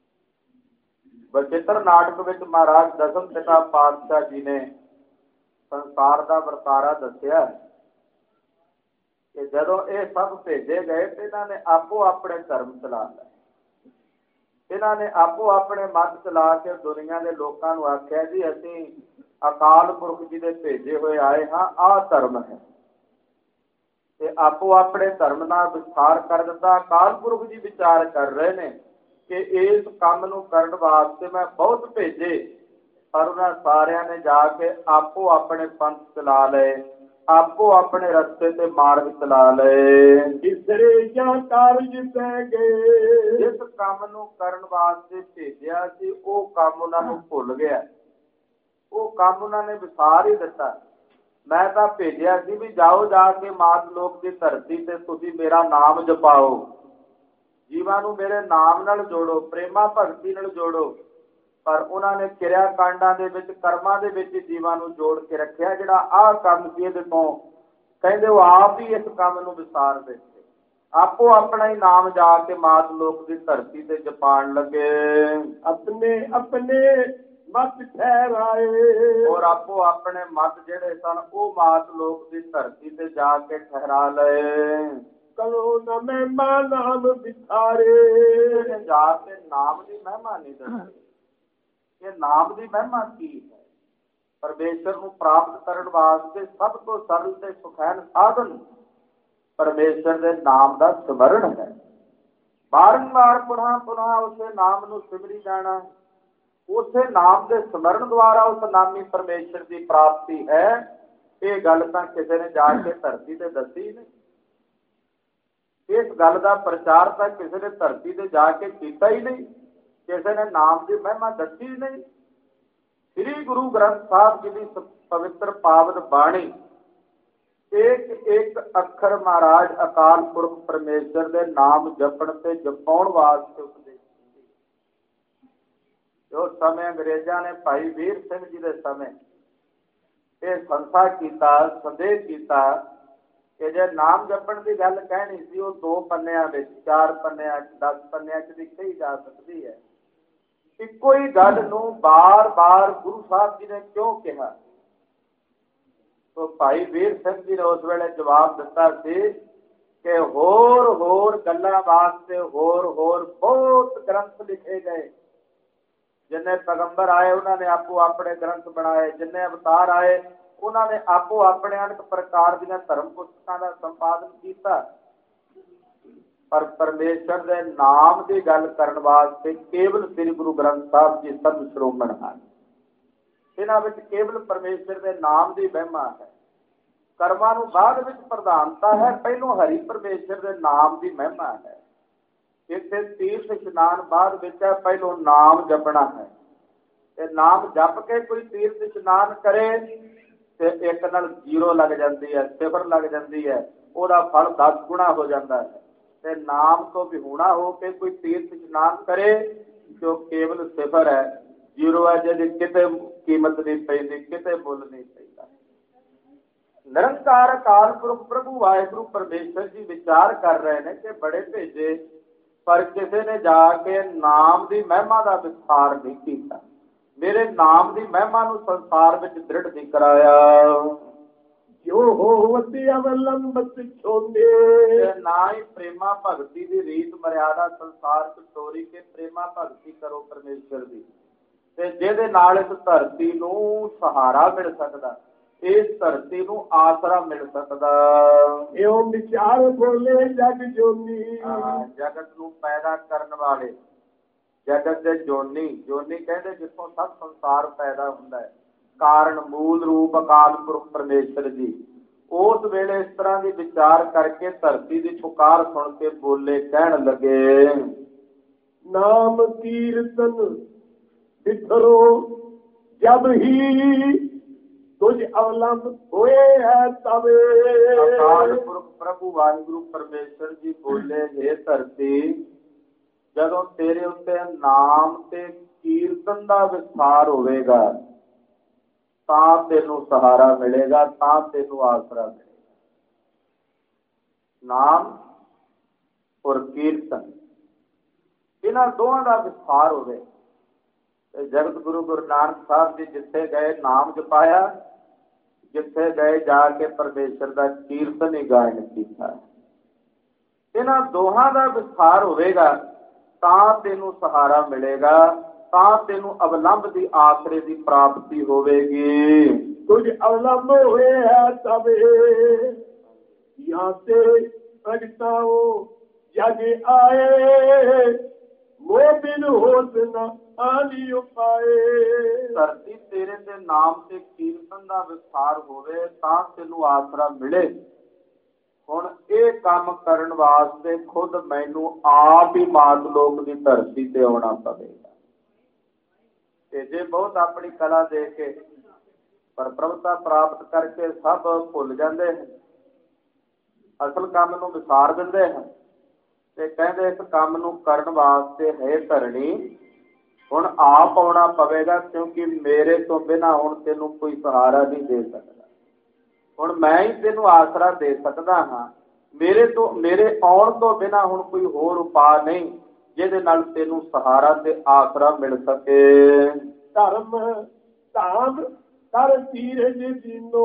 ਬਚਿੱਤਰ ਨਾਟਕ ਵਿੱਚ ਮਹਾਰਾਜ ਦਸਮ ਪਿਤਾ ਪਾਤਸ਼ਾਹ ਜੀ ਨੇ ਸੰਸਾਰ ਦਾ ਵਰਤਾਰਾ ਦੱਸਿਆ ਕਿ ਜਦੋਂ ਇਹ ਸਭ ਭੇਜੇ ਗਏ ਤੇ ਇਹਨਾਂ ਨੇ ਆਪੋ ਆਪਣੇ ਧਰਮ ਚਲਾ ਲਏ। ਇਹਨਾਂ ਨੇ ਆਪੋ ਆਪਣੇ ਮਤ ਚਲਾ ਕੇ ਦੁਨੀਆ ਦੇ ਲੋਕਾਂ ਨੂੰ ਆਖਿਆ ਜੀ ਅਸੀਂ ਅਕਾਲ ਪੁਰਖ ਜੀ ਦੇ ਭੇਜੇ ਹੋਏ ਆਏ ਹਾਂ, ਆਹ ਧਰਮ ਹੈ, ਤੇ ਆਪੋ ਆਪਣੇ ਧਰਮ ਦਾ ਵਿਸਥਾਰ ਕਰ ਦਿੱਤਾ। ਅਕਾਲ ਪੁਰਖ ਜੀ ਵਿਚਾਰ ਕਰ ਰਹੇ ਨੇ ਕਿ ਇਸ ਕੰਮ ਨੂੰ ਕਰਨ ਵਾਸਤੇ ਮੈਂ ਬਹੁਤ ਭੇਜੇ, ਪਰ ਉਹਨਾਂ ਸਾਰਿਆਂ ਨੇ ਜਾ ਕੇ ਆਪੋ ਆਪਣੇ ਪੰਥ ਚਲਾ ਲਏ, ਆਪੋ ਆਪਣੇ ਰਸਤੇ ਤੇ ਮਾਰਗ ਚਲਾ ਲਏ। ਇਸਰੇ ਜਾਂ ਕਾਰਜ ਪੈ ਗਏ। ਜਿਸ ਕੰਮ ਨੂੰ ਕਰਨ ਵਾਸਤੇ ਭੇਜਿਆ ਸੀ ਉਹ ਕੰਮ ਉਹਨਾਂ ਨੂੰ ਭੁੱਲ ਗਿਆ, ਉਹ ਕੰਮ ਉਹਨਾਂ ਨੇ ਵਿਸਾਰ ਹੀ ਦਿੱਤਾ। ਮੈਂ ਤਾਂ ਭੇਜਿਆ ਸੀ ਵੀ ਜਾਓ ਜਾ ਕੇ ਮਾਤ ਲੋਕ ਦੀ ਧਰਤੀ ਤੇ ਤੁਸੀਂ ਮੇਰਾ ਨਾਮ ਜਪਾਓ, ਜੀਵਾਂ ਨੂੰ ਮੇਰੇ ਨਾਮ ਨਾਲ ਜੋੜੋ, ਪ੍ਰੇਮਾ ਭਗਤੀ ਨਾਲ ਜੋੜੋ, ਪਰ ਉਹਨਾਂ ਨੇ ਕਿਰਿਆ ਕਾਂਡਾਂ ਦੇ ਵਿੱਚ, ਕਰਮਾਂ ਦੇ ਵਿੱਚ ਜੀਵਾਂ ਨੂੰ ਜੋੜ ਕੇ ਰੱਖਿਆ। ਜਿਹੜਾ ਆਹ ਕੰਮ ਸੀ ਇਹਦੇ ਤੋਂ ਕਹਿੰਦੇ ਉਹ ਆਪ ਹੀ ਇਸ ਕੰਮ ਨੂੰ ਵਿਸਾਰ ਦਿੱਤੇ, ਆਪੋ ਆਪਣਾ ਹੀ ਨਾਮ ਜਾ ਕੇ ਮਾਤ ਲੋਕ ਦੀ ਧਰਤੀ ਤੇ ਜਪਾਣ ਲੱਗੇ। ਆਪਣੇ ਆਪਣੇ ਮਤ ਠਹਿਰਾਏ। ਔਰ ਆਪੋ ਆਪਣੇ ਮਤ ਜਿਹੜੇ ਸਨ ਉਹ ਮਾਤ ਲੋਕ ਦੀ ਧਰਤੀ ਤੇ ਜਾ ਕੇ ਠਹਿਰਾ ਲਏ। ਕਲੋ ਨ ਮਹਿਮਾ ਨਾਮ ਵਿਸਾਰੇ। ਜਾ ਕੇ ਨਾਮ ਦੀ ਮਹਿਮਾ ਨਹੀਂ ਦੱਸੀ। ਇਹ ਨਾਮ ਦੀ ਮਹਿਮਾ ਕੀ ਹੈ? ਪਰਮੇਸ਼ਰ ਨੂੰ ਪ੍ਰਾਪਤ ਕਰਨ ਵਾਸਤੇ ਸਭ ਤੋਂ ਸਰਲ ਤੇ ਸੁਖੈਨ ਸਾਧਨ ਪਰਮੇਸ਼ਰ ਦੇ ਨਾਮ ਦਾ ਸਿਮਰਨ ਹੈ। ਬਾਰੰਬਾਰ ਪੁਨः ਪੁਨः ਉਸੇ ਨਾਮ ਨੂੰ ਸਿਮਰੀ ਜਾਣਾ, ਉਸੇ ਨਾਮ ਦੇ ਸਿਮਰਨ ਦੁਆਰਾ ਉਸ ਨਾਮੀ ਪਰਮੇਸ਼ਰ ਦੀ ਪ੍ਰਾਪਤੀ ਹੈ। ਇਹ ਗੱਲ ਤਾਂ ਕਿਸੇ ਨੇ ਜਾ ਕੇ ਧਰਤੀ ਤੇ ਦੱਸੀ ਨਹੀਂ। ਇਸ ਗੱਲ ਦਾ ਪ੍ਰਚਾਰ ਤਾਂ ਕਿਸੇ ਨੇ ਧਰਤੀ ਤੇ ਜਾ ਕੇ ਕੀਤਾ ਹੀ ਨਹੀਂ, ਕਿਸੇ ਨੇ ਨਾਮ ਦੀ ਮਹਿਮਾ ਦੱਸੀ ਨਹੀਂ। ਸ੍ਰੀ ਗੁਰੂ ਗ੍ਰੰਥ ਸਾਹਿਬ ਜੀ ਦੀ ਪਵਿੱਤਰ ਪਾਵਨ ਬਾਣੀ ਇੱਕ ਇੱਕ ਅੱਖਰ ਮਹਾਰਾਜ ਅਕਾਲ ਪੁਰਖ ਪਰਮੇਸ਼ਰ ਦੇ ਨਾਮ ਜਪਣ ਤੇ ਜਪਾਉਣ ਵਾਸਤੇ ਉਪਦੇਸ਼ ਦਿੰਦੀ। ਉਸ ਸਮੇਂ ਅੰਗਰੇਜ਼ਾਂ ਨੇ ਭਾਈ ਵੀਰ ਸਿੰਘ ਜੀ ਦੇ ਸਮੇਂ ਇਹ ਸੰਸਾ ਕੀਤਾ, ਸੰਦੇਹ ਕੀਤਾ ਕਿ ਜੇ ਨਾਮ ਜਪਣ ਦੀ ਗੱਲ ਕਹਿਣੀ ਸੀ ਉਹ 2 ਪੰਨਿਆਂ ਵਿੱਚ, 4 ਪੰਨਿਆਂ 'ਚ, 10 ਪੰਨਿਆਂ 'ਚ ਲਿਖੀ ਜਾ ਸਕਦੀ ਹੈ। ਇੱਕੋ ਹੀ ਗੱਲ ਨੂੰ ਬਾਰ-ਬਾਰ ਗੁਰੂ ਸਾਹਿਬ ਜੀ ਨੇ ਕਿਉਂ ਕਿਹਾ? तो भाई वीर सिंह जी ने उस वेले जवाब दिता सी कि ਬੇਦੀਆਂ ਵਾਸਤੇ ਹੋਰ ਬਹੁਤ ਗ੍ਰੰਥ ਲਿਖੇ ਗਏ। ਜਿੰਨੇ ਪੈਗੰਬਰ ਆਏ ਉਹਨਾਂ ਨੇ ਆਪੋ ਆਪਣੇ ਗ੍ਰੰਥ ਬਣਾਏ, ਜਿੰਨੇ ਅਵਤਾਰ ਆਏ ਉਹਨਾਂ ਨੇ ਆਪੋ ਆਪਣੇ ਅਨੇਕ ਪ੍ਰਕਾਰ ਦੀਆਂ ਧਰਮ ਪੁਸਤਕਾਂ ਦਾ ਸੰਪਾਦਨ ਕੀਤਾ। ਪਰ ਪਰਮੇਸ਼ਰ ਦੇ ਨਾਮ ਦੀ ਗੱਲ ਕਰਨ ਵਾਸਤੇ ਕੇਵਲ ਸ੍ਰੀ ਗੁਰੂ ਗ੍ਰੰਥ ਸਾਹਿਬ ਜੀ ਸਭ ਸ਼੍ਰੋਮਣ ਹਨ। ਇਹਨਾਂ ਵਿੱਚ ਕੇਵਲ ਪਰਮੇਸ਼ਰ ਦੇ ਨਾਮ ਦੀ ਮਹਿਮਾ ਹੈ। ਕਰਮਾਂ ਨੂੰ ਬਾਅਦ ਵਿੱਚ ਪ੍ਰਧਾਨਤਾ ਹੈ, ਪਹਿਲੋਂ ਹਰੀ ਪਰਮੇਸ਼ਰ ਦੇ ਨਾਮ ਦੀ ਮਹਿਮਾ ਹੈ। ਇੱਥੇ ਤੀਰਥ ਇਸ਼ਨਾਨ ਬਾਅਦ ਵਿੱਚ ਹੈ, ਪਹਿਲੋਂ ਨਾਮ ਜਪਣਾ ਹੈ। ਤੇ ਨਾਮ ਜਪ ਕੇ ਕੋਈ ਤੀਰਥ ਇਸ਼ਨਾਨ ਕਰੇ ਤੇ ਇੱਕ ਨਾਲ 0 ਲੱਗ ਜਾਂਦੀ ਹੈ, 0 ਲੱਗ ਜਾਂਦੀ ਹੈ, ਉਹਦਾ ਫਲ 10 ਗੁਣਾ ਹੋ ਜਾਂਦਾ ਹੈ। ਤੇ ਨਾਮ ਤੋਂ ਵਿਹੂਣਾ ਹੋ ਕੇ ਕੋਈ ਤੀਰਥ ਇਸ਼ਨਾਨ ਕਰੇ ਜੋ ਕੇਵਲ 0 ਹੈ, 0 ਹੈ, ਜਿਹਦੀ ਕਿਤੇ ਕੀਮਤ ਨਹੀਂ ਪੈਂਦੀ, ਕਿਤੇ ਮੁੱਲ ਨਹੀਂ ਪੈਂਦਾ। ਨਿਰੰਕਾਰ ਅਕਾਲ ਪੁਰਖ ਪ੍ਰਭੂ ਵਾਹਿਗੁਰੂ ਪਰਮੇਸ਼ਰ ਜੀ ਵਿਚਾਰ ਕਰ ਰਹੇ ਨੇ ਕਿ ਬੜੇ ਭੇਜੇ, ਪਰ ਕਿਸੇ ਨੇ ਜਾ ਕੇ ਨਾਮ ਦੀ ਮਹਿਮਾ ਦਾ ਵਿਸਥਾਰ ਨਹੀਂ ਕੀਤਾ। ਮੇਰੇ ਨਾਮ ਦੀ ਮਹਿਮਾ ਨੂੰ ਸੰਸਾਰ ਵਿੱਚ ਦ੍ਰਿੜ ਨਹੀਂ ਕਰਾਇਆ। ਜੋ ਹੋਵਤੀ ਅਵਲੰਬਤ ਛੋਂਦੇ, ਨਾ ਹੀ ਪ੍ਰੇਮਾ ਭਗਤੀ ਦੀ ਰੀਤ ਮਰਿਆਦਾ ਸੰਸਾਰ ਚ ਤੋਰੀ ਕੇ ਪ੍ਰੇਮਾ ਭਗਤੀ ਕਰੋ ਪਰਮੇਸ਼ਰ ਦੀ, ਤੇ ਜਿਹਦੇ ਨਾਲ ਇਸ ਧਰਤੀ ਨੂੰ ਸਹਾਰਾ ਮਿਲ ਸਕਦਾ, ਇਸ ਧਰਤੀ ਨੂੰ ਆਸਰਾ ਮਿਲ ਸਕਦਾ। ਇਹੋ ਵਿਚਾਰ ਬੋਲੇ ਜਗ ਜੋਨੀ, ਜਗਤ ਨੂੰ ਪੈਦਾ ਕਰਨ ਵਾਲੇ, ਜਗਤ ਦੇ ਜੋਨੀ, ਜੋਨੀ ਕਹਿੰਦੇ ਜਿੱਥੋਂ ਸਭ ਸੰਸਾਰ ਪੈਦਾ ਹੁੰਦਾ ਹੈ, ਕਾਰਨ ਮੂਲ ਰੂਪ ਅਕਾਲ ਪੁਰਖ ਪਰਮੇਸ਼ਰ ਜੀ। ਉਸ ਵੇਲੇ ਇਸ ਤਰ੍ਹਾਂ ਦੀ ਵਿਚਾਰ ਕਰਕੇ ਧਰਤੀ ਦੀ ਪੁਕਾਰ ਸੁਣ ਕੇ ਬੋਲੇ, ਕਹਿਣ ਲੱਗੇ, ਨਾਮ ਕੀਰਤਨ ਵਿਥਰੋ ਜਬ ਹੀ ਤੁਝ ਅਵਲੰਬ ਹੋਏ ਹੈ ਤਵੇ। ਅਕਾਲ ਪੁਰਖ ਪ੍ਰਭੂ ਵਾਹਿਗੁਰੂ ਪਰਮੇਸ਼ਰ ਜੀ ਬੋਲੇ, ਹੇ ਧਰਤੀ, ਜਦੋਂ ਤੇਰੇ ਉੱਤੇ ਨਾਮ ਤੇ ਕੀਰਤਨ ਦਾ ਵਿਸਥਾਰ ਹੋਵੇਗਾ ਤਾਂ ਤੈਨੂੰ ਸਹਾਰਾ ਮਿਲੇਗਾ, ਤਾਂ ਤੈਨੂੰ ਆਸਰਾ ਮਿਲੇਗਾ। ਨਾਮ ਔਰ ਕੀਰਤਨ, ਇਹਨਾਂ ਦੋਹਾਂ ਦਾ ਵਿਸਥਾਰ ਹੋਵੇ। ਤੇ ਜਗਤ ਗੁਰੂ ਗੁਰੂ ਨਾਨਕ ਸਾਹਿਬ ਜੀ ਜਿੱਥੇ ਗਏ ਨਾਮ ਜਪਾਇਆ, ਜਿੱਥੇ ਗਏ ਜਾ ਕੇ ਪਰਮੇਸ਼ਰ ਦਾ ਕੀਰਤਨ ਹੀ ਗਾਇਨ ਕੀਤਾ। ਇਹਨਾਂ ਦੋਹਾਂ ਦਾ ਵਿਸਥਾਰ ਹੋਵੇਗਾ ਤਾਂ ਤੈਨੂੰ ਸਹਾਰਾ ਮਿਲੇਗਾ, ਤਾਂ ਤੈਨੂੰ ਅਵਲੰਬ ਦੀ ਆਸਰੇ ਦੀ ਪ੍ਰਾਪਤੀ ਹੋਵੇਗੀ। ਕੁਝ ਅਵਲੰਬ ਹੋਏ ਹੈ ਤਵੇ, ਯਹਾਂ ਤੇ ਪ੍ਰਗਟਾਓ ਜਗ ਆਏ, ਮੋਹ ਬਿਨ ਹੋਤ ਨ ਆਨੀ ਉਪਾਏ। ਧਰਤੀ ਤੇਰੇ ਤੇ ਨਾਮ ਤੇ ਕੀਰਤਨ ਦਾ ਵਿਸਥਾਰ ਹੋਵੇ ਤਾਂ ਤੈਨੂੰ ਆਸਰਾ ਮਿਲੇ। ਹੁਣ ਇਹ ਕੰਮ ਕਰਨ ਵਾਸਤੇ ਖੁਦ ਮੈਨੂੰ ਆਪ ਹੀ ਮਾਤ ਲੋਕ ਦੀ ਧਰਤੀ ਤੇ ਆਉਣਾ ਪਵੇਗਾ। ਤੇ ਜੇ ਬਹੁਤ ਆਪਣੀ ਕਲਾ ਦੇ ਕੇ ਪਰ ਪ੍ਰਭੁਤਾ ਪ੍ਰਾਪਤ ਕਰਕੇ ਸਭ ਭੁੱਲ ਜਾਂਦੇ ਹਨ, ਅਸਲ ਕੰਮ ਨੂੰ ਵਿਸਾਰ ਦਿੰਦੇ ਹਨ, ਤੇ ਕਹਿੰਦੇ ਇਸ ਕੰਮ ਨੂੰ ਕਰਨ ਵਾਸਤੇ ਹੈ ਧਰਣੀ ਹੁਣ ਆਪ ਆਉਣਾ ਪਵੇਗਾ, ਕਿਉਂਕਿ ਮੇਰੇ ਤੋਂ ਬਿਨਾਂ ਹੁਣ ਤੈਨੂੰ ਕੋਈ ਸਹਾਰਾ ਨਹੀਂ ਦੇ ਸਕਦਾ। ਹੁਣ ਮੈਂ ਹੀ ਤੈਨੂੰ ਆਸਰਾ ਦੇ ਸਕਦਾ ਹਾਂ। ਮੇਰੇ ਆਉਣ ਤੋਂ ਬਿਨਾਂ ਹੁਣ ਕੋਈ ਹੋਰ ਉਪਾਅ ਨਹੀਂ ਜਿਹਦੇ ਨਾਲ ਤੈਨੂੰ ਸਹਾਰਾ ਤੇ ਆਸਰਾ ਮਿਲ ਸਕੇ। ਧਰਮ ਧਾਮ ਕਰ ਤੀਰਜ ਦੀਨੋ,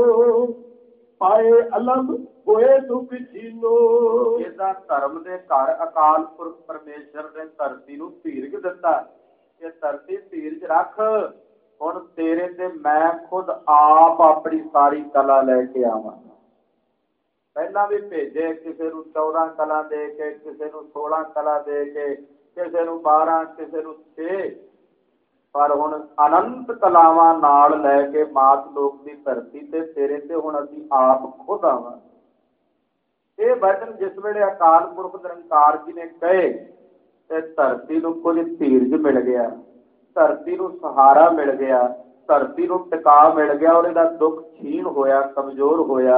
ਪਾਏ ਅਲੰਬ ਹੋਏ ਦੁੱਖ ਜੀਨੋ। ਇਹਦਾ ਧਰਮ ਦੇ ਘਰ ਅਕਾਲ ਪੁਰਖ ਪਰਮੇਸ਼ਰ ਨੇ ਧਰਤੀ ਨੂੰ ਧੀਰਜ ਦਿੱਤਾ ਕਿ ਧਰਤੀ ਧੀਰਜ ਰੱਖ, ਹੁਣ ਤੇਰੇ ਤੇ ਮੈਂ ਖੁਦ ਆਪ ਆਪਣੀ ਸਾਰੀ ਕਲਾ ਲੈ ਕੇ ਆਵਾਂ। ਪਹਿਲਾਂ ਵੀ ਭੇਜੇ, ਕਿਸੇ ਨੂੰ 14 ਕਲਾ ਦੇ ਕੇ, ਕਿਸੇ ਨੂੰ 16 ਕਲਾ ਦੇ ਕੇ, ਕਿਸੇ ਨੂੰ 12, ਕਿਸੇ ਨੂੰ 6, ਪਰ ਹੁਣ ਅਨੰਤ ਕਲਾਵਾਂ ਨਾਲ ਲੈ ਕੇ ਮਾਤ ਲੋਕ ਦੀ ਧਰਤੀ ਤੇ ਤੇਰੇ ਤੇ ਹੁਣ ਅਸੀਂ ਆਪ ਖੁਦ ਆਵਾਂ। ਇਹ ਵਚਨ ਜਿਸ ਵੇਲੇ ਅਕਾਲ ਪੁਰਖ ਨਿਰੰਕਾਰ ਜੀ ਨੇ ਕਹੇ ਤੇ ਧਰਤੀ ਨੂੰ ਕੁਝ ਧੀਰਜ ਮਿਲ ਗਿਆ, ਧਰਤੀ ਨੂੰ ਸਹਾਰਾ ਮਿਲ ਗਿਆ, ਧਰਤੀ ਨੂੰ ਟਿਕਾ ਮਿਲ ਗਿਆ, ਔਰ ਇਹਦਾ ਦੁੱਖ ਛੀਣ ਹੋਇਆ, ਕਮਜ਼ੋਰ ਹੋਇਆ।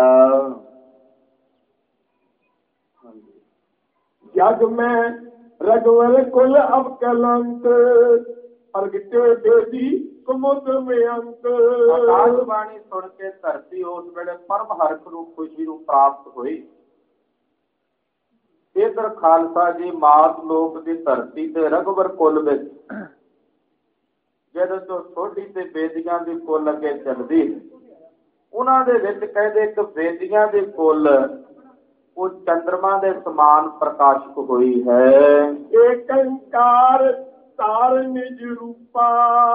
ਜਗ ਮੈਂ ਰਗਵਰ ਕੁਲ ਅਬ ਕਲੰਕ, ਪ੍ਰਗਟੇ ਬੇਦੀ ਕੁਮੁਦ ਮੇਅੰਤ। ਆਕਾਸ਼ ਬਾਣੀ ਸੁਣ ਕੇ ਧਰਤੀ ਉਸ ਵੇਲੇ ਪਰਮ ਹਰਖ ਨੂੰ ਖੁਸ਼ੀ ਨੂੰ ਪ੍ਰਾਪਤ ਹੋਈ। ਇਧਰ ਖਾਲਸਾ ਜੀ ਮਾਤ ਲੋਕ ਦੀ ਧਰਤੀ ਤੇ ਰਗਵਰ ਕੁਲ ਵਿੱਚ ਜਦੋਂ ਤੋਂ ਸੋਢੀ ਤੇ ਬੇਦੀਆਂ ਦੀ ਕੁੱਲ ਅੱਗੇ ਚੱਲਦੀ, ਉਹਨਾਂ ਦੇ ਵਿੱਚ ਕਹਿੰਦੇ ਇੱਕ ਬੇਦੀਆਂ ਦੀ ਕੁੱਲ ਉਹ ਚੰਦਰਮਾ ਦੇ ਸਮਾਨ ਪ੍ਰਕਾਸ਼ਕ ਹੋਈ ਹੈ। ਏਕੰਕਾਰ ਤਾਰ ਨਿਜ ਰੂਪਾ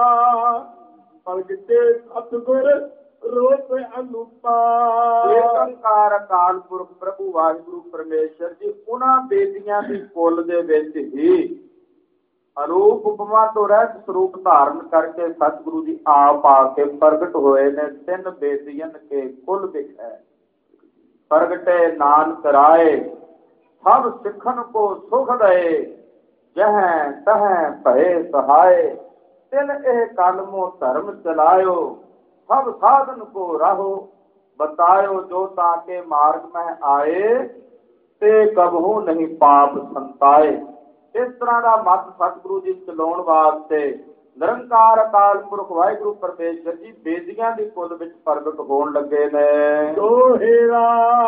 ਪ੍ਰਗਟੇ ਸਤਿਗੁਰ ਰੂਪ ਅਨੂਪਾ। ਏਕੰਕਾਰ ਅਕਾਲ ਪੁਰਖ ਪ੍ਰਭੂ ਵਾਹਿਗੁਰੂ ਪਰਮੇਸ਼ਰ ਜੀ ਉਹਨਾਂ ਬੇਦੀਆਂ ਦੀ ਕੁੱਲ ਦੇ ਵਿੱਚ ਹੀ ਅਰੂਪ ਉਪਮਾ ਤੋਂ ਰਹਿਤ ਸਰੂਪ ਧਾਰਨ ਕਰਕੇ ਸਤਿਗੁਰੂ ਜੀ ਆਪ ਆ ਕੇ ਪ੍ਰਗਟ ਹੋਏ ਨੇ। ਤਿੰਨ ਬੇਦੀਆਂ ਕੇ ਕੁੱਲ ਵਿੱਚ ਹੈ ਪ੍ਰਗਟੇ ਨਾਨਕ ਰਾਏ ਸਭ ਸਿੱਖਣ ਕੋ ਸੁਖ ਦਏ ਜਹ ਤਹ ਭਏ ਸਹਾਏ ਤਿਨ ਇਹ ਕਲਮੋ ਧਰਮ ਚਲਾਇਓ ਸਭ ਸਾਧਨ ਕੋ ਰਾਹੋ ਬਤਾਇਓ ਜੋ ਤਾਂ ਕੇ ਮਾਰਗ ਮਹਿ ਆਏ ਤੇ ਕਬਹੂ ਨਹੀਂ ਪਾਪ ਸੰਤਾਏ। ਇਸ ਤਰ੍ਹਾਂ ਦਾ ਮਤ ਸਤਿਗੁਰੂ ਜੀ ਚਲਾਉਣ ਵਾਸਤੇ ਨਿਰੰਕਾਰ ਅਕਾਲ ਪੁਰਖ ਵਾਹਿਗੁਰੂ ਪਰਮੇਸ਼ਰ ਜੀ ਬੇਦੀਆਂ ਦੀ ਕੁੱਲ ਵਿੱਚ ਪ੍ਰਗਟ ਹੋਣ ਲੱਗੇ ਨੇ। ਦੋਹੇਰਾ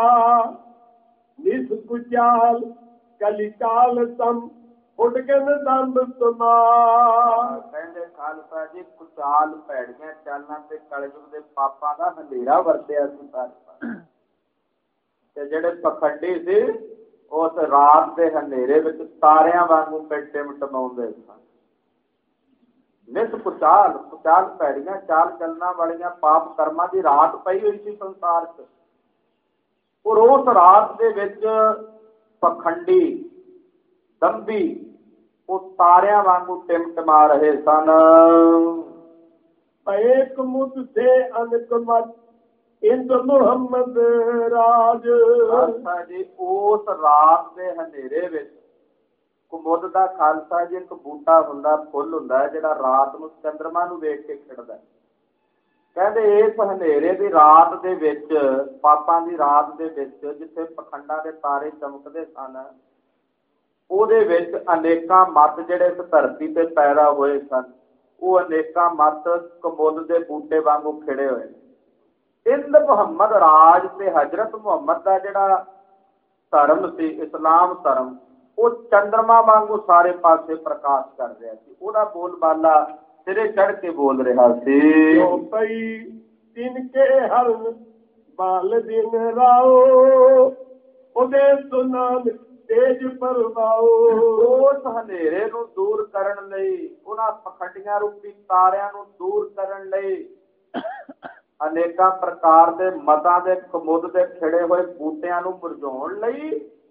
ਨਿਸ ਕੁਚਾਲ ਕਲਿਕਾਲ ਸਮ ਉਡਗਨ ਦੰਦ ਸਮਾਰ। ਕਹਿੰਦੇ ਖਾਲਸਾ ਜੀ ਕੁਚਾਲ ਭੈੜੀਆਂ ਚਾਲਾਂ ਤੇ ਕਲਯੁਗ ਦੇ ਪਾਪਾਂ ਦਾ ਹਨੇਰਾ ਵਰਤਿਆ ਸੀ ਖਾਲਸਾ ਤੇ ਜਿਹੜੇ ਪਖੰਡੀ ਸੀ ਉਸ ਰਾਤ ਦੇ ਹਨੇਰੇ ਵਿੱਚ ਤਾਰਿਆਂ ਵਾਂਗੂ ਟਿਮਟਮਾਉਂਦੇ ਸਨ। ਨਿਸ ਕੁਚਾਲ ਕੁਚਾਲ ਭੈੜੀਆਂ ਚਾਲ ਚੱਲਣ ਵਾਲੀਆਂ ਪਾਪ ਕਰਮਾਂ ਦੀ ਰਾਤ ਪਈ ਹੋਈ ਸੀ ਸੰਸਾਰ 'ਚ ਔਰ ਉਸ ਰਾਤ ਦੇ ਵਿੱਚ ਪਖੰਡੀ ਦੰਭੀ ਉਹ ਤਾਰਿਆਂ ਵਾਂਗੂ ਟਿਮਟਮਾ ਰਹੇ ਸਨ। ਏਕ ਮੁਦ ਸੇ ਅਨਕ ਮਤ ਇੰਦ ਮੁਹੰਮਦ ਰਾਜ। ਖਾਲਸਾ ਜੀ ਉਸ ਰਾਤ ਦੇ ਹਨੇਰੇ ਵਿੱਚ ਕੁਮੁਦ ਦਾ ਖਾਲਸਾ ਜੀ ਇੱਕ ਬੂਟਾ ਹੁੰਦਾ ਫੁੱਲ ਹੁੰਦਾ ਜਿਹੜਾ ਰਾਤ ਨੂੰ ਚੰਦਰਮਾ ਨੂੰ ਵੇਖ ਕੇ ਖਿੜਦਾ। ਕਹਿੰਦੇ ਇਸ ਹਨੇਰੇ ਦੀ ਰਾਤ ਦੇ ਵਿੱਚ ਪਾਪਾਂ ਦੀ ਰਾਤ ਦੇ ਵਿੱਚ ਜਿੱਥੇ ਪਖੰਡਾਂ ਦੇ ਤਾਰੇ ਚਮਕਦੇ ਸਨ ਉਹਦੇ ਵਿੱਚ ਅਨੇਕਾਂ ਮਤ ਜਿਹੜੇ ਇਸ ਧਰਤੀ ਤੇ ਪੈਦਾ ਹੋਏ ਸਨ ਉਹ ਅਨੇਕਾਂ ਮਤ ਕੁਮੁਦ ਦੇ ਬੂਟੇ ਵਾਂਗੂ ਖਿੜੇ ਹੋਏ ਨੇ। ਇੰਦ ਮੁਹੰਮਦ ਰਾਜ ਤੇ ਹਜ਼ਰਤ ਮੁਹੰਮਦ ਦਾ ਜਿਹੜਾ ਧਰਮ ਸੀ ਇਸਲਾਮ ਧਰਮ ਉਹ ਚੰਦਰਮਾ ਵਾਂਗੂ ਸਾਰੇ ਪਾਸੇ ਪ੍ਰਕਾਸ਼ ਕਰ ਰਿਹਾ ਸੀ। ਉਹਦਾ ਬੋਲ ਬਾਲਾ ਸਿਰੇ ਚੜ ਕੇ ਬੋਲ ਰਿਹਾ ਸੀ। ਪਈ ਤਿਨ ਕੇ ਹਰਨ ਬਾਲ ਦਿਨ ਰਾਓ ਉਹਦੇ ਸੁਨਾਨ ਤੇਜ ਪਰਵਾਓ। ਉਸ ਹਨੇਰੇ ਨੂੰ ਦੂਰ ਕਰਨ ਲਈ ਉਹਨਾਂ ਪਖੰਡੀਆਂ ਰੂਪੀ ਤਾਰਿਆਂ ਨੂੰ ਦੂਰ ਕਰਨ ਲਈ ਅਨੇਕਾਂ ਪ੍ਰਕਾਰ ਦੇ ਮਤਾਂ ਦੇ ਕੁਮੁਦ ਦੇ ਖਿੜੇ ਹੋਏ ਬੂਟਿਆਂ ਨੂੰ ਮੁਰਝਾਉਣ ਲਈ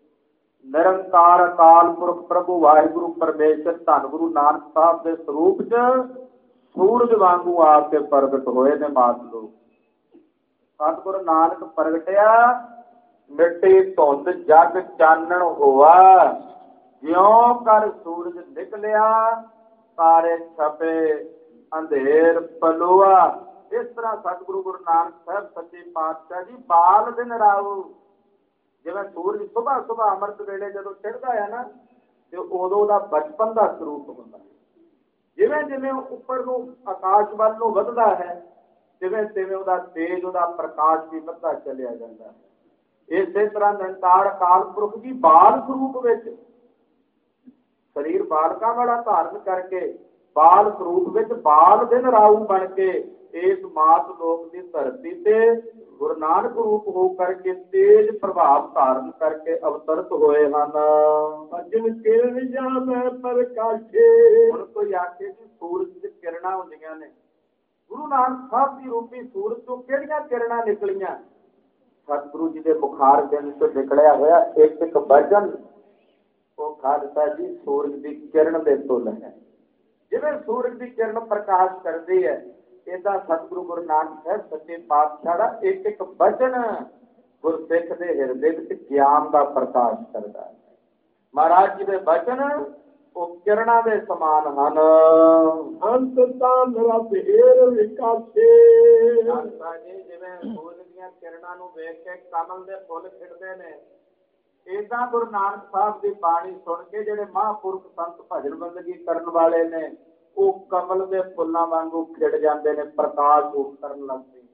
ਨਿਰੰਕਾਰ ਅਕਾਲ ਪੁਰਖ ਪ੍ਰਭੂ ਵਾਹਿਗੁਰੂ ਪਰਮੇਸ਼ਰ ਧੰਨ ਗੁਰੂ ਨਾਨਕ ਸਾਹਿਬ ਦੇ ਸਰੂਪ 'ਚ ਸੂਰਜ ਵਾਂਗੂ ਆ ਕੇ ਪ੍ਰਗਟ ਹੋਏ ਨੇ ਮਾਤ ਲੋਕ। ਸਤਿਗੁਰੂ ਨਾਨਕ ਪ੍ਰਗਟਿਆ ਮਿੱਟੀ ਧੁੰਦ ਜਗ ਚਾਨਣ ਹੋਆ ਜਿਉਂ ਕਰ ਸੂਰਜ ਨਿਕਲਿਆ ਤਾਰੇ ਛਪੇ ਅੰਧੇਰ ਪਲੋਆ। ਇਸ ਤਰ੍ਹਾਂ ਸਤਿਗੁਰੂ ਗੁਰੂ ਨਾਨਕ ਸਾਹਿਬ ਸੱਚੇ ਪਾਤਸ਼ਾਹ ਜੀ ਬਾਲ ਦਿਨ ਰਾਉ ਜਿਵੇਂ ਸੂਰਜ ਸੁਬਾਹ ਅੰਮ੍ਰਿਤ ਵੇਲੇ ਜਦੋਂ ਚੜ੍ਹਦਾ ਹੈ ਨਾ ਤੇ ਉਦੋਂ ਦਾ ਬਚਪਨ ਦਾ ਸਰੂਪ ਹੁੰਦਾ। ਜਿਵੇਂ ਜਿਵੇਂ ਉੱਪਰ ਨੂੰ ਆਕਾਸ਼ ਵੱਲ ਨੂੰ ਵੱਧਦਾ ਹੈ ਤਿਵੇਂ ਤਿਵੇਂ ਉਹਦਾ ਤੇਜ ਉਹਦਾ ਪ੍ਰਕਾਸ਼ ਵੀ ਵੱਧਦਾ ਚਲਿਆ ਜਾਂਦਾ ਹੈ। ਇਸੇ ਤਰ੍ਹਾਂ ਨਿਰੰਕਾਰ ਅਕਾਲ ਪੁਰਖ ਜੀ ਬਾਲ ਸਰੂਪ ਵਿੱਚ ਸਰੀਰ ਬਾਲਕਾਂ ਵਾਲਾ ਧਾਰਨ ਕਰਕੇ ਬਾਲ ਸਰੂਪ ਵਿੱਚ ਬਾਲ ਦਿਨ ਰਾਉ ਬਣ ਕੇ ਇਸ ਮਾਤ ਲੋਕ ਦੀ ਧਰਤੀ ਤੇ ਗੁਰੂ ਨਾਨਕ ਰੂਪ ਹੋ ਕਰਕੇ ਤੇਜ ਪ੍ਰਭਾਵ ਧਾਰਨ ਕਰਕੇ ਅਵਤਰਿਤ ਹੋਏ ਹਨ। ਅਜਨ ਕਿਰਨ ਜਾਮੈ ਪ੍ਰਕਾਸ਼ੇ। ਹੁਣ ਕੋਈ ਆਖੇ ਕਿ ਸੂਰਜ ਦੀ ਕਿਰਨਾਂ ਹੁੰਦੀਆਂ ਨੇ ਗੁਰੂ ਨਾਨਕ ਸਾਹਿਬ ਦੀ ਰੂਪੀ ਸੂਰਜ ਤੋਂ ਕਿਹੜੀਆਂ ਕਿਰਨਾਂ ਨਿਕਲੀਆਂ? ਸਤਿਗੁਰੂ ਜੀ ਦੇ ਬੁਖਾਰ ਦੇ ਤੋਂ ਨਿਕਲਿਆ ਹੋਇਆ ਇੱਕ ਇੱਕ ਵਜਨ ਉਹ ਖਾਲਸਾ ਜੀ ਸੂਰਜ ਦੀ ਕਿਰਨ ਦੇ ਤੁਲ ਹੈ। ਜਿਵੇਂ ਸੂਰਜ ਦੀ ਕਿਰਨ ਪ੍ਰਕਾਸ਼ ਕਰਦੀ ਹੈ ਏਦਾਂ ਸਤਿਗੁਰੂ ਗੁਰੂ ਨਾਨਕ ਸਾਹਿਬ ਸੱਚੇ ਪਾਤਸ਼ਾਹ ਦਾ ਇੱਕ ਇੱਕ ਵਚਨ ਗੁਰਸਿੱਖ ਦੇ ਹਿਰਦੇ ਵਿੱਚ ਗਿਆਨ ਦਾ ਪ੍ਰਕਾਸ਼ ਕਰਦਾ ਹੈ। ਮਹਾਰਾਜ ਜੀ ਦੇ ਵਚਨ ਉਹ ਕਿਰਨਾਂ ਦੇ ਸਮਾਨ ਹਨ। ਅੰਤ ਤਾਂ ਰਬ ਏਰ ਵਿਕਾਸੇ। ਜਿਵੇਂ ਸੂਰਜ ਦੀਆਂ ਕਿਰਨਾਂ ਨੂੰ ਵੇਖ ਕੇ ਕਮਲ ਦੇ ਫੁੱਲ ਖਿੜਦੇ ਨੇ ਏਦਾਂ ਗੁਰੂ ਨਾਨਕ ਸਾਹਿਬ ਦੀ ਬਾਣੀ ਸੁਣ ਕੇ ਜਿਹੜੇ ਮਹਾਂਪੁਰਖ ਸੰਤ ਭਜਨ ਬੰਦਗੀ ਕਰਨ ਵਾਲੇ ਨੇ ਉਹ ਕਮਲ ਦੇ ਫੁੱਲਾਂ ਵਾਂਗੂ ਖਿੜ ਜਾਂਦੇ ਨੇ ਪ੍ਰਕਾਸ਼ ਕਰਨ ਲੱਗ ਪੈਂਦੇ।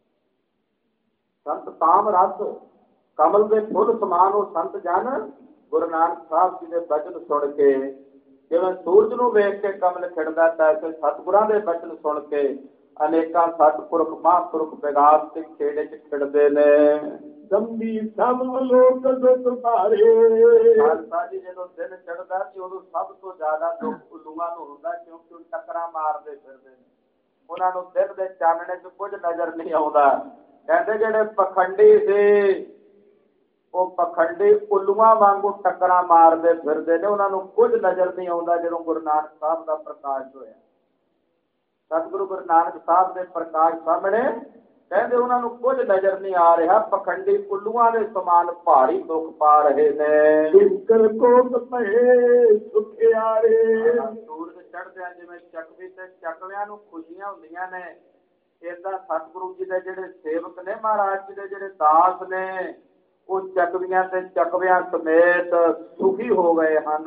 ਸੰਤ ਤਾਮ ਰਸ ਕਮਲ ਦੇ ਫੁੱਲ ਸਮਾਨ ਉਹ ਸੰਤ ਜਨ ਗੁਰੂ ਨਾਨਕ ਸਾਹਿਬ ਜੀ ਦੇ ਬਚਨ ਸੁਣ ਕੇ ਜਿਵੇਂ ਸੂਰਜ ਨੂੰ ਵੇਖ ਕੇ ਕਮਲ ਖਿੜਦਾ ਤਾਂ ਸਤਿਗੁਰਾਂ ਦੇ ਬਚਨ ਸੁਣ ਕੇ ਅਨੇਕਾਂ ਸਤਿਪੁਰਖ ਮਹਾਂਪੁਰਖ ਵਿਗਾਸ ਤੇ ਖੇੜੇ 'ਚ ਖਿੜਦੇ ਨੇ। ਦੰਬੀ ਸਭ ਲੋਕ ਦੁੱਖ ਭਾਰੇ। ਖਾਲਸਾ ਜੀ ਜਦੋਂ ਦਿਨ ਚੜ੍ਹਦਾ ਸੀ ਉਦੋਂ ਸਭ ਤੋਂ ਜ਼ਿਆਦਾ ਦੁੱਖ ਉੱਲੂਆਂ ਨੂੰ ਹੁੰਦਾ, ਕਿਉਂਕਿ ਉਹ ਟੱਕਰਾਂ ਮਾਰਦੇ ਫਿਰਦੇ ਨੇ। ਉਹਨਾਂ ਨੂੰ ਦਿਨ ਦੇ ਚਾਨਣੇ 'ਚ ਕੁਝ ਨਜ਼ਰ ਨਹੀਂ ਆਉਂਦਾ। ਕਹਿੰਦੇ ਜਿਹੜੇ ਪਖੰਡੀ ਸੀ ਉਹ ਪਖੰਡੀ ਉੱਲੂਆਂ ਵਾਂਗੂ ਟੱਕਰਾਂ ਮਾਰਦੇ ਫਿਰਦੇ ਨੇ, ਉਹਨਾਂ ਨੂੰ ਕੁਝ ਨਜ਼ਰ ਨਹੀਂ ਆਉਂਦਾ। ਜਦੋਂ ਗੁਰੂ ਨਾਨਕ ਸਾਹਿਬ ਦਾ ਪ੍ਰਕਾਸ਼ ਹੋਇਆ, ਸਤਿਗੁਰੂ ਗੁਰੂ ਨਾਨਕ ਸਾਹਿਬ ਦੇ ਪ੍ਰਕਾਸ਼ ਸਾਹਮਣੇ, ਕਹਿੰਦੇ ਉਹਨਾਂ ਨੂੰ ਕੁਝ ਨਜ਼ਰ ਨਹੀਂ ਆ ਰਿਹਾ। ਪਖੰਡੀ ਉੱਲੂਆਂ ਦੇ ਸਮਾਨ ਭਾਰੀ ਦੁੱਖ ਪਾ ਰਹੇ ਨੇ। ਕਿੰਕਰ ਕੋਟ ਭਏ ਸੁਖਿਆਰੇ। ਸੂਰਜ ਚੜ੍ਹਦਿਆਂ ਜਿਵੇਂ ਚੱਕਵੀ ਤੇ ਚੱਕਵਿਆਂ ਨੂੰ ਖੁਸ਼ੀਆਂ ਹੁੰਦੀਆਂ ਨੇ, ਏਦਾਂ ਸਤਿਗੁਰੂ ਜੀ ਦੇ ਜਿਹੜੇ ਸੇਵਕ ਨੇ, ਮਹਾਰਾਜ ਜੀ ਦੇ ਜਿਹੜੇ ਦਾਸ ਨੇ, ਉਹ ਚੱਕਵੀਆਂ ਤੇ ਚੱਕਵਿਆਂ ਸਮੇਤ ਸੁਖੀ ਹੋ ਗਏ ਹਨ।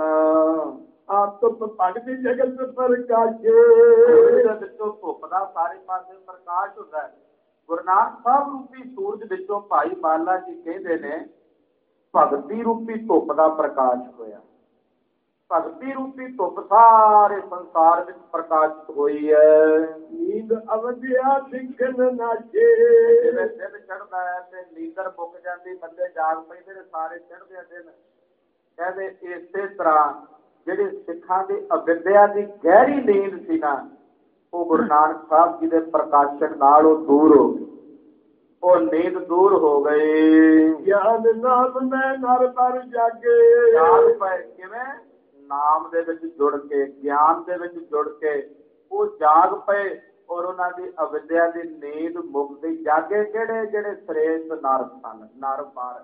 ਆਤਮ ਭਗਤ ਜਗਤ ਪ੍ਰਕਾਸ਼ੇ। ਵਿੱਚੋਂ ਧੁੱਪ ਦਾ ਸਾਰੇ ਪਾਸੇ ਪ੍ਰਕਾਸ਼ ਹੁੰਦਾ ਹੈ। ਗੁਰੂ ਨਾਨਕ ਸਾਹਿਬ ਰੂਪੀ ਸੂਰਜ ਵਿੱਚੋਂ ਭਾਈ ਬਾਲਾ ਜੀ ਕਹਿੰਦੇ ਨੇ ਭਗਤੀ ਰੂਪੀ ਧੁੱਪ ਦਾ ਪ੍ਰਕਾਸ਼ ਹੋਇਆ। ਭਗਤੀ ਰੂਪੀ ਧੁੱਪ ਸਾਰੇ ਸੰਸਾਰ ਵਿੱਚ ਪ੍ਰਕਾਸ਼ਿਤ ਹੋਈ ਹੈ। ਨੀਂਦ ਅਵਧਿਆ ਸਿੱਖਣ ਨਾਚੇ। ਜਿਵੇਂ ਦਿਨ ਚੜ੍ਹਦਾ ਹੈ ਤੇ ਨੀਂਦਰ ਮੁੱਕ ਜਾਂਦੀ, ਬੰਦੇ ਜਾਗ ਪੈਂਦੇ ਨੇ ਸਾਰੇ ਚੜ੍ਹਦੇ ਦਿਨ। ਕਹਿੰਦੇ ਇਸੇ ਤਰ੍ਹਾਂ ਜਿਹੜੇ ਸਿੱਖਾਂ ਦੀ ਅਵਿਦਿਆ ਦੀ ਗਹਿਰੀ ਨੀਂਦ ਸੀ ਨਾ, ਉਹ ਗੁਰੂ ਨਾਨਕ ਸਾਹਿਬ ਜੀ ਦੇ ਪ੍ਰਕਾਸ਼ਣ ਨਾਲ ਉਹ ਦੂਰ ਹੋ ਗਈ, ਉਹ ਨੀਂਦ ਦੂਰ ਹੋ ਗਈ। ਗਿਆਨ ਨਾਮ ਮੈਂ ਨਰ ਪਰ ਜਾਗੇ। ਜਾਗ ਪਏ ਕਿਵੇਂ? ਨਾਮ ਦੇ ਵਿੱਚ ਜੁੜ ਕੇ, ਗਿਆਨ ਦੇ ਵਿੱਚ ਜੁੜ ਕੇ ਉਹ ਜਾਗ ਪਏ ਔਰ ਉਹਨਾਂ ਦੀ ਅਵਿਦਿਆ ਦੀ ਨੀਂਦ ਮੁੱਕ ਗਈ। ਜਾਗੇ ਕਿਹੜੇ? ਜਿਹੜੇ ਸ੍ਰੇਸ਼ਟ ਨਰ ਸਨ, ਨਰ ਪਰ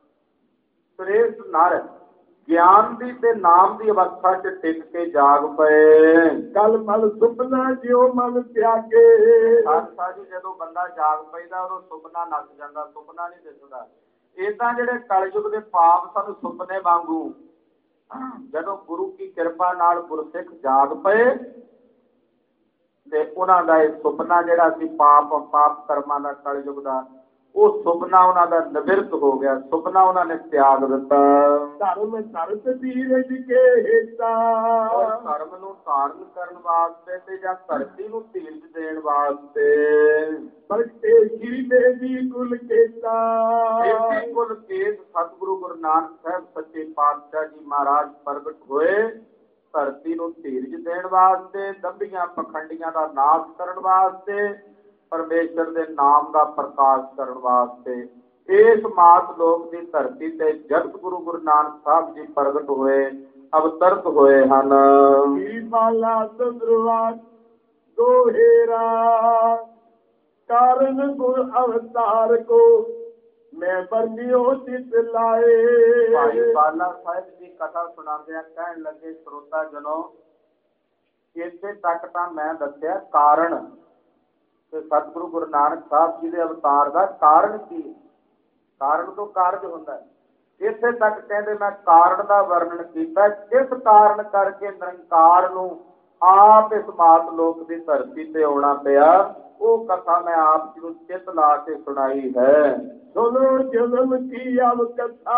ਸ੍ਰੇਸ਼ਟ ਨਰ ਗਿਆਨ ਦੀ ਤੇ ਨਾਮ ਦੀ ਅਵਸਥਾ 'ਚ ਟਿਕ ਕੇ ਜਾਗ ਪਏ। ਕਲ ਮਲ ਸੁਪਨਾ ਜਿਉ ਮਨ ਤਿਆਗੇ। ਖਾਲਸਾ ਜੀ ਜਦੋਂ ਬੰਦਾ ਜਾਗ ਪੈਂਦਾ ਉਦੋਂ ਸੁਪਨਾ ਨੱਸ ਜਾਂਦਾ, ਸੁਪਨਾ ਨਹੀਂ ਦਿਸਦਾ। ਏਦਾਂ ਜਿਹੜੇ ਕਲਯੁਗ ਦੇ ਪਾਪ ਸਨ ਸੁਪਨੇ ਵਾਂਗੂ, ਜਦੋਂ ਗੁਰੂ ਕੀ ਕਿਰਪਾ ਨਾਲ ਗੁਰਸਿੱਖ ਜਾਗ ਪਏ ਤੇ ਉਹਨਾਂ ਦਾ ਇਹ ਸੁਪਨਾ ਜਿਹੜਾ ਸੀ ਪਾਪ ਕਰਮਾਂ ਦਾ, ਕਲਯੁਗ ਦਾ, ਉਹ ਸੁਪਨਾ ਉਹਨਾਂ ਦਾ ਨਿਵਰਤ ਹੋ ਗਿਆ। ਸੁਪਨਾ ਉਹਨਾਂ ਨੇ ਤਿਆਗ ਦਿੱਤਾ। ਧਰਮ ਧਰਤ ਧੀਰਜ ਕੇ ਹੇਤਾ। ਧਰਮ ਨੂੰ ਧਾਰਨ ਕਰਨ ਵਾਸਤੇ ਤੇ ਜਾਂ ਧਰਤੀ ਨੂੰ ਧੀਰਜ ਦੇਣ ਵਾਸਤੇ ਭਗਤੇ ਸ਼੍ਰੀ ਬੇਦੀ ਕੁਲ ਕੇਤਾ। ਬੇਦੀ ਕੁਲ ਕੇਤ ਸਤਿਗੁਰੂ ਗੁਰੂ ਨਾਨਕ ਸਾਹਿਬ ਸੱਚੇ ਪਾਤਸ਼ਾਹ ਜੀ ਮਹਾਰਾਜ ਪ੍ਰਗਟ ਹੋਏ ਧਰਤੀ ਨੂੰ ਧੀਰਜ ਦੇਣ ਵਾਸਤੇ, ਦੰਭੀਆਂ ਪਖੰਡੀਆਂ ਦਾ ਨਾਸ਼ ਕਰਨ ਵਾਸਤੇ, ਪਰਮੇਸ਼ਰ ਦੇ ਨਾਮ ਦਾ ਪ੍ਰਕਾਸ਼ ਕਰਨ ਵਾਸਤੇ। ਇਸ ਮਾਤ ਲੋਕ ਦੀ ਧਰਤੀ ਤੇ ਜਗਤ ਗੁਰੂ ਗੁਰੂ ਨਾਨਕ ਸਾਹਿਬ ਜੀ ਪ੍ਰਗਟ ਹੋਏ, ਅਵਤਰਤ ਹੋਏ ਹਨ। ਬਾਲਾ ਸੁੰਦਰਵਾਸ ਦੋਹੇਰਾ ਕਾਰਨ ਗੁਰ ਅਵਤਾਰ ਕੋ ਮੈਂ ਬਰਨਿਓ ਚਿਤ ਲਾਏ। ਭਾਈ ਬਾਲਾ ਸਾਹਿਬ ਜੀ ਕਥਾ ਸੁਣਾਉਂਦੇ ਆ, ਕਹਿਣ ਲੱਗੇ ਸਰੋਤਾ ਜਨੋ, ਇੱਥੇ ਤੱਕ ਤਾਂ ਮੈਂ ਦੱਸਿਆ ਕਾਰਨ ਤੇ ਸਤਿਗੁਰੂ ਗੁਰੂ ਨਾਨਕ ਸਾਹਿਬ ਜੀ ਦੇ ਅਵਤਾਰ ਦਾ ਕਾਰਨ ਕੀ ਹੈ। ਕਾਰਨ ਤੋਂ ਕਾਰਜ ਹੁੰਦਾ ਹੈ। ਇੱਥੇ ਤੱਕ ਕਹਿੰਦੇ ਮੈਂ ਕਾਰਨ ਦਾ ਵਰਣਨ ਕੀਤਾ, ਕਿਸ ਕਾਰਨ ਕਰਕੇ ਨਿਰੰਕਾਰ ਨੂੰ ਆਪ ਇਸ ਮਾਤ ਲੋਕ ਦੀ ਧਰਤੀ ਤੇ ਆਉਣਾ ਪਿਆ, ਉਹ ਕਥਾ ਮੈਂ ਆਪ ਜੀ ਨੂੰ ਚਿੱਤ ਲਾ ਕੇ ਸੁਣਾਈ ਹੈ। ਸੁਣੋ ਜਨਮ ਕੀ ਅਵ ਕਥਾ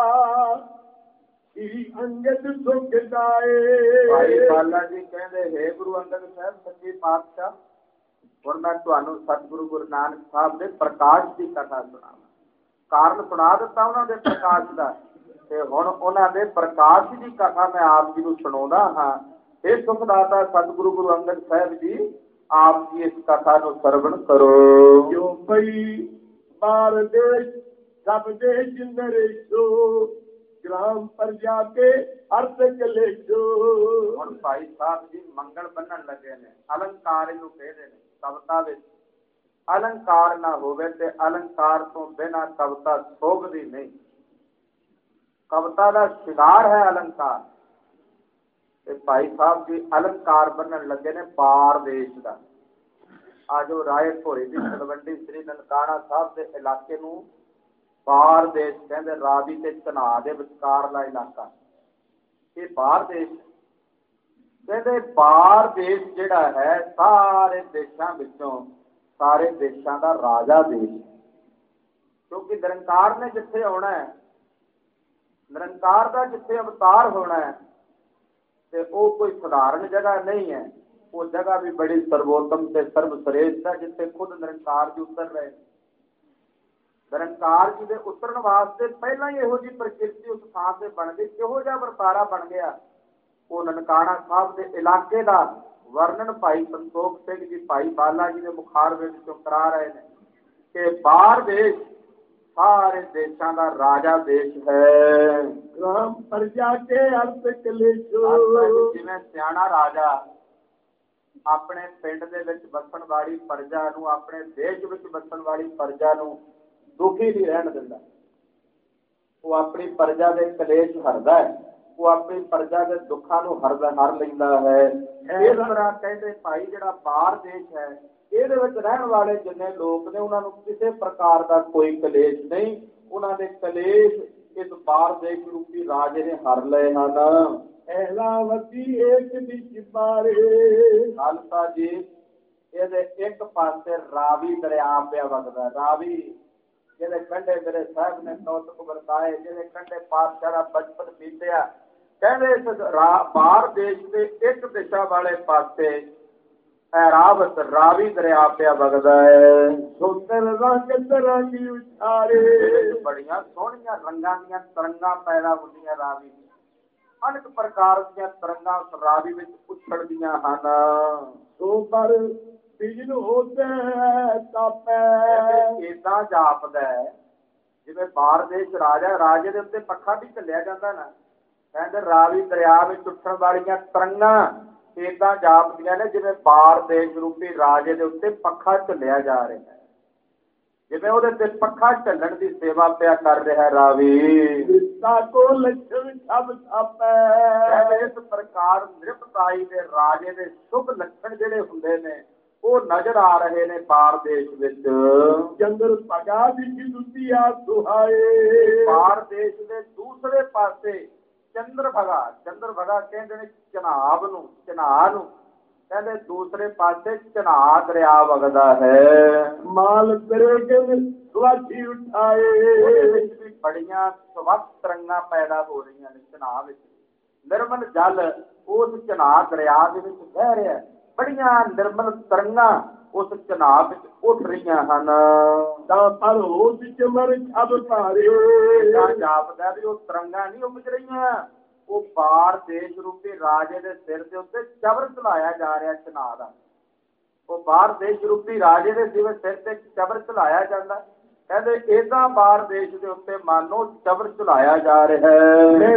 ਸ੍ਰੀ ਅੰਗਦ ਸੁਖ ਦਾਏ। ਭਾਈ ਬਾਲਾ ਜੀ ਕਹਿੰਦੇ, ਹੇ ਗੁਰੂ ਅੰਗਦ ਸਾਹਿਬ ਸੱਚੇ ਪਾਤਸ਼ਾਹ, ਹੁਣ ਮੈਂ ਤੁਹਾਨੂੰ ਸਤਿਗੁਰੂ ਗੁਰੂ ਨਾਨਕ ਸਾਹਿਬ ਦੇ ਪ੍ਰਕਾਸ਼ ਦੀ ਕਥਾ ਸੁਣਾਵਾਂ। ਕਾਰਨ ਸੁਣਾ ਦਿੱਤਾ ਉਹਨਾਂ ਦੇ ਪ੍ਰਕਾਸ਼ ਦਾ, ਤੇ ਹੁਣ ਉਹਨਾਂ ਦੇ ਪ੍ਰਕਾਸ਼ ਦੀ ਕਥਾ ਮੈਂ ਆਪ ਜੀ ਨੂੰ ਸੁਣਾਉਂਦਾ ਹਾਂ। ਇਹ ਸੁਖਦਾਤਾ ਸਤਿਗੁਰੂ ਗੁਰੂ ਅੰਗਦ ਸਾਹਿਬ ਜੀ, ਆਪ ਜੀ ਇਸ ਕਥਾ ਨੂੰ ਸਰਵਣ ਕਰੋ। ਜੋ ਪਈ ਬਾਰ ਦੇਸ਼ ਸਭ ਦੇ ਜਿੰਦਰੇਸ਼ੋ ਗ੍ਰਾਮ ਪਰ ਜਾ ਕੇ ਅਰਥ ਕਲੇਸ਼ੋ। ਹੁਣ ਭਾਈ ਸਾਹਿਬ ਜੀ ਮੰਗਲ ਬੰਨਣ ਲੱਗੇ ਨੇ। ਅਲੰਕਾਰ ਇਹਨੂੰ ਕਹਿੰਦੇ ਨੇ। ਕਵਿਤਾ ਵਿੱਚ ਅਲੰਕਾਰ ਨਾ ਹੋਵੇ ਤੇ ਅਲੰਕਾਰ ਤੋਂ ਬਿਨਾਂ ਕਵਿਤਾ ਸ਼ੋਭਦੀ ਨਹੀਂ। ਕਵਿਤਾ ਦਾ ਸ਼ਿੰਗਾਰ ਹੈ ਅਲੰਕਾਰ। ਤੇ ਭਾਈ ਸਾਹਿਬ ਜੀ ਅਲੰਕਾਰ ਬੰਨਣ ਲੱਗੇ ਨੇ ਬਾਰ ਦੇਸ਼ ਦਾ। ਆ ਜੋ ਰਾਏ ਭੋਏ ਦੀ ਤਲਵੰਡੀ ਸ੍ਰੀ ਨਨਕਾਣਾ ਸਾਹਿਬ ਦੇ ਇਲਾਕੇ ਨੂੰ ਬਾਰ ਦੇਸ਼ ਕਹਿੰਦੇ। ਰਾਵੀ ਤੇ ਘਨਾਹ ਦੇ ਵਿਚਕਾਰਲਾ ਇਲਾਕਾ, ਇਹ ਬਾਰ ਦੇਸ਼ ਕਹਿੰਦੇ। ਬਾਰ ਦੇਸ਼ ਜਿਹੜਾ ਹੈ ਸਾਰੇ ਦੇਸ਼ਾਂ ਵਿੱਚੋਂ, ਸਾਰੇ ਦੇਸ਼ਾਂ ਦਾ ਰਾਜਾ ਦੇਸ਼, ਕਿਉਂਕਿ ਨਿਰੰਕਾਰ ਨੇ ਜਿੱਥੇ ਆਉਣਾ ਹੈ, ਨਿਰੰਕਾਰ ਦਾ ਜਿੱਥੇ ਅਵਤਾਰ ਹੋਣਾ ਹੈ, ਤੇ ਉਹ ਕੋਈ ਸਧਾਰਨ ਜਗ੍ਹਾ ਨਹੀਂ ਹੈ। ਉਹ ਜਗ੍ਹਾ ਵੀ ਬੜੀ ਸਰਵੋਤਮ ਤੇ ਸਰਵ ਸ੍ਰੇਸ਼ਟ ਹੈ, ਜਿੱਥੇ ਖੁਦ ਨਿਰੰਕਾਰ ਜੀ ਉਤਰ ਰਹੇ। ਨਿਰੰਕਾਰ ਜੀ ਦੇ ਉਤਰਨ ਵਾਸਤੇ ਪਹਿਲਾਂ ਹੀ ਇਹੋ ਜਿਹੀ ਪ੍ਰਕਿਰਤੀ ਉਸ ਥਾਂ ਤੇ ਬਣ ਗਈ, ਕਿਹੋ ਜਿਹਾ ਵਰਤਾਰਾ ਬਣ ਗਿਆ। ਉਹ ਨਨਕਾਣਾ ਸਾਹਿਬ ਦੇ ਇਲਾਕੇ ਦਾ ਵਰਣਨ ਭਾਈ ਸੰਤੋਖ ਸਿੰਘ ਜੀ ਭਾਈ ਬਾਲਾ ਜੀ ਦੇ ਮੁਖਾਰ ਵਿੱਚੋਂ ਕਰਾ ਰਹੇ ਨੇ ਕਿ ਬਾਹਰ ਦੇਸ਼ ਸਾਰੇ ਦੇਸ਼ਾਂ ਦਾ ਰਾਜਾ ਦੇਸ਼ ਹੈ। ਰਾਮ ਪ੍ਰਜਾ ਕੇ ਅਰਥ ਕਲੇਸ਼, ਜਿਵੇਂ ਸਿਆਣਾ ਰਾਜਾ ਆਪਣੇ ਪਿੰਡ ਦੇ ਵਿੱਚ ਵਸਣ ਵਾਲੀ ਪ੍ਰਜਾ ਨੂੰ, ਆਪਣੇ ਦੇਸ਼ ਵਿੱਚ ਵਸਣ ਵਾਲੀ ਪ੍ਰਜਾ ਨੂੰ ਦੁਖੀ ਨਹੀਂ ਰਹਿਣ ਦਿੰਦਾ। ਉਹ ਆਪਣੀ ਪ੍ਰਜਾ ਦੇ ਕਲੇਸ਼ ਹਰਦਾ ਹੈ, ਉਹ ਆਪਣੀ ਪ੍ਰਜਾ ਦੇ ਦੁੱਖਾਂ ਨੂੰ ਹਰ ਲੈਂਦਾ ਹੈ। ਇਸ ਤਰ੍ਹਾਂ ਕਹਿੰਦੇ ਭਾਈ ਜਿਹੜਾ ਬਾਹਰ ਦੇਸ਼ ਹੈ, ਇਹਦੇ ਵਿੱਚ ਰਹਿਣ ਵਾਲੇ ਜਿੰਨੇ ਲੋਕ ਨੇ ਉਹਨਾਂ ਨੂੰ ਕਿਸੇ ਪ੍ਰਕਾਰ ਦਾ ਕੋਈ ਕਲੇਸ਼ ਨਹੀਂ। ਉਹਨਾਂ ਦੇ ਕਲੇਸ਼ ਇਸ ਬਾਹਰ ਦੇਸ਼ ਰੂਪੀ ਰਾਜੇ ਨੇ ਹਰ ਲਏ ਹਨ। ਐਲਾਵਤੀ ਏਕ ਦੀ ਬਾਰੇ ਖਾਲਸਾ ਜੀ, ਇਹਦੇ ਇੱਕ ਪਾਸੇ ਰਾਵੀ ਦਰਿਆ ਪਿਆ ਵਗਦਾ। ਰਾਵੀ ਜਿਹਦੇ ਕੰਢੇ ਮੇਰੇ ਸਾਹਿਬ ਨੇ ਕੌਤਕ ਵਰਤਾਏ, ਜਿਹਦੇ ਕੰਢੇ ਪਾਤਸ਼ਾਹ ਦਾ ਬਚਪਨ ਬੀਤਿਆ। ਕਹਿੰਦੇ ਇਸ ਬਾਹਰ ਦੇਸ਼ ਦੇ ਇੱਕ ਦਿਸ਼ਾ ਵਾਲੇ ਪਾਸੇ ਐਰਾਵਤ ਰਾਵੀ ਦਰਿਆ ਪਿਆ ਵਗਦਾ ਹੈ। ਸੁੰਦਰ ਰੰਗ ਤਰੰਗੀ ਉਛਾਰੇ, ਬੜੀਆਂ ਸੋਹਣੀਆਂ ਰੰਗਾਂ ਦੀਆਂ ਤਰੰਗਾਂ ਪੈਦਾ ਹੁੰਦੀਆਂ ਰਾਵੀ। ਅਨੇਕ ਪ੍ਰਕਾਰ ਦੀਆਂ ਤਰੰਗਾਂ ਉਸ ਰਾਵੀ ਵਿੱਚ ਉਛਲਦੀਆਂ ਹਨ। ਸੋ ਪਰ ਬਿਜਲ ਹੋਤੇ ਤਾਪੈ, ਏਦਾਂ ਜਾਪਦਾ ਜਿਵੇਂ ਬਾਹਰ ਦੇਸ਼ ਰਾਜਾ, ਰਾਜੇ ਦੇ ਉੱਤੇ ਪੱਖਾ ਵੀ ਝੱਲਿਆ ਜਾਂਦਾ ਨਾ। ਕਹਿੰਦੇ ਰਾਵੀ ਦਰਿਆ ਵਿੱਚ ਉੱਠਣ ਵਾਲੀਆਂ ਤਰੰਗਾਂ ਏਦਾਂ ਜਾਪਦੀਆਂ ਨੇ ਜਿਵੇਂ ਬਾਹਰ ਦੇਸ਼ ਰੂਪੀ ਰਾਜੇ ਦੇ ਉੱਤੇ ਪੱਖਾ ਝੱਲਿਆ ਜਾ ਰਿਹਾ ਹੈ, ਜਿਵੇਂ ਉਹਦੇ ਤੇ ਪੱਖਾ ਝੱਲਣ ਦੀ ਸੇਵਾ ਪਿਆ ਕਰ ਰਿਹਾ ਰਾਵੀ। ਕੋ ਲੱਛਣ ਸਭ ਥਾਪੈ, ਇਸ ਪ੍ਰਕਾਰ ਨਿਰਭਤਾਈ ਦੇ ਰਾਜੇ ਦੇ ਸ਼ੁਭ ਲੱਛਣ ਜਿਹੜੇ ਹੁੰਦੇ ਨੇ ਉਹ ਨਜ਼ਰ ਆ ਰਹੇ ਨੇ ਬਾਹਰ ਦੇਸ਼ ਵਿੱਚ। ਚੰਦਰ ਭਗਾ ਦੀ ਦੁਤੀਆ ਸੁਹਾਏ, ਬਾਹਰ ਦੇਸ਼ ਦੇ ਦੂਸਰੇ ਪਾਸੇ ਚੰਦਰ ਭਗਾ ਕਹਿੰਦੇ ਨੇ ਚਨਾਬ ਨੂੰ, ਚਨਾਹ ਨੂੰ। ਕਹਿੰਦੇ ਦੂਸਰੇ ਪਾਸੇ ਚਨਾਹ ਦਰਿਆ ਵਗਦਾ ਹੈ। ਮਾਲ ਕਰੇਗਨ ਸਵਾਠੀ ਉਠਾਏ, ਉਹਦੇ ਵਿੱਚ ਵੀ ਬੜੀਆਂ ਸਵੱਛ ਤਰੰਗਾਂ ਪੈਦਾ ਹੋ ਰਹੀਆਂ ਨੇ ਚਨਾਹ ਵਿੱਚ। ਨਿਰਮਲ ਜਲ ਉਸ ਚਨਾਹ ਦਰਿਆ ਦੇ ਵਿੱਚ ਵਹਿ ਰਿਹਾ। ਬੜੀਆਂ ਨਿਰਮਲ ਤਰੰਗਾਂ ਉਸ ਚਨਾਹ ਵਿੱਚ ਉੱਠ ਰਹੀਆਂ ਹਨ। ਤਾਂ ਪਰ ਹੋ ਵਿੱਚ ਮਰ ਛਬ ਭਾਰੇ, ਜਾਪਦਾ ਵੀ ਉਹ ਤਰੰਗਾਂ ਨਹੀਂ ਉਪਜ ਰਹੀਆਂ, ਉਹ ਬਾਹਰ ਦੇਸ਼ ਰੂਪੀ ਰਾਜੇ ਦੇ ਸਿਰ ਦੇ ਉੱਤੇ ਚਬਰ ਚਲਾਇਆ ਜਾ ਰਿਹਾ ਚਨਾਹ ਦਾ। ਉਹ ਬਾਹਰ ਦੇਸ਼ ਰੂਪੀ ਰਾਜੇ ਦੇ ਸਿਰ ਤੇ ਚਬਰ ਚਲਾਇਆ ਜਾਂਦਾ। ਕਹਿੰਦੇ ਏਦਾਂ ਬਾਹਰ ਦੇਸ਼ ਦੇ ਉੱਤੇ ਮਾਨੋ ਚਬਰ ਚਲਾਇਆ ਜਾ ਰਿਹਾ ਹੈ।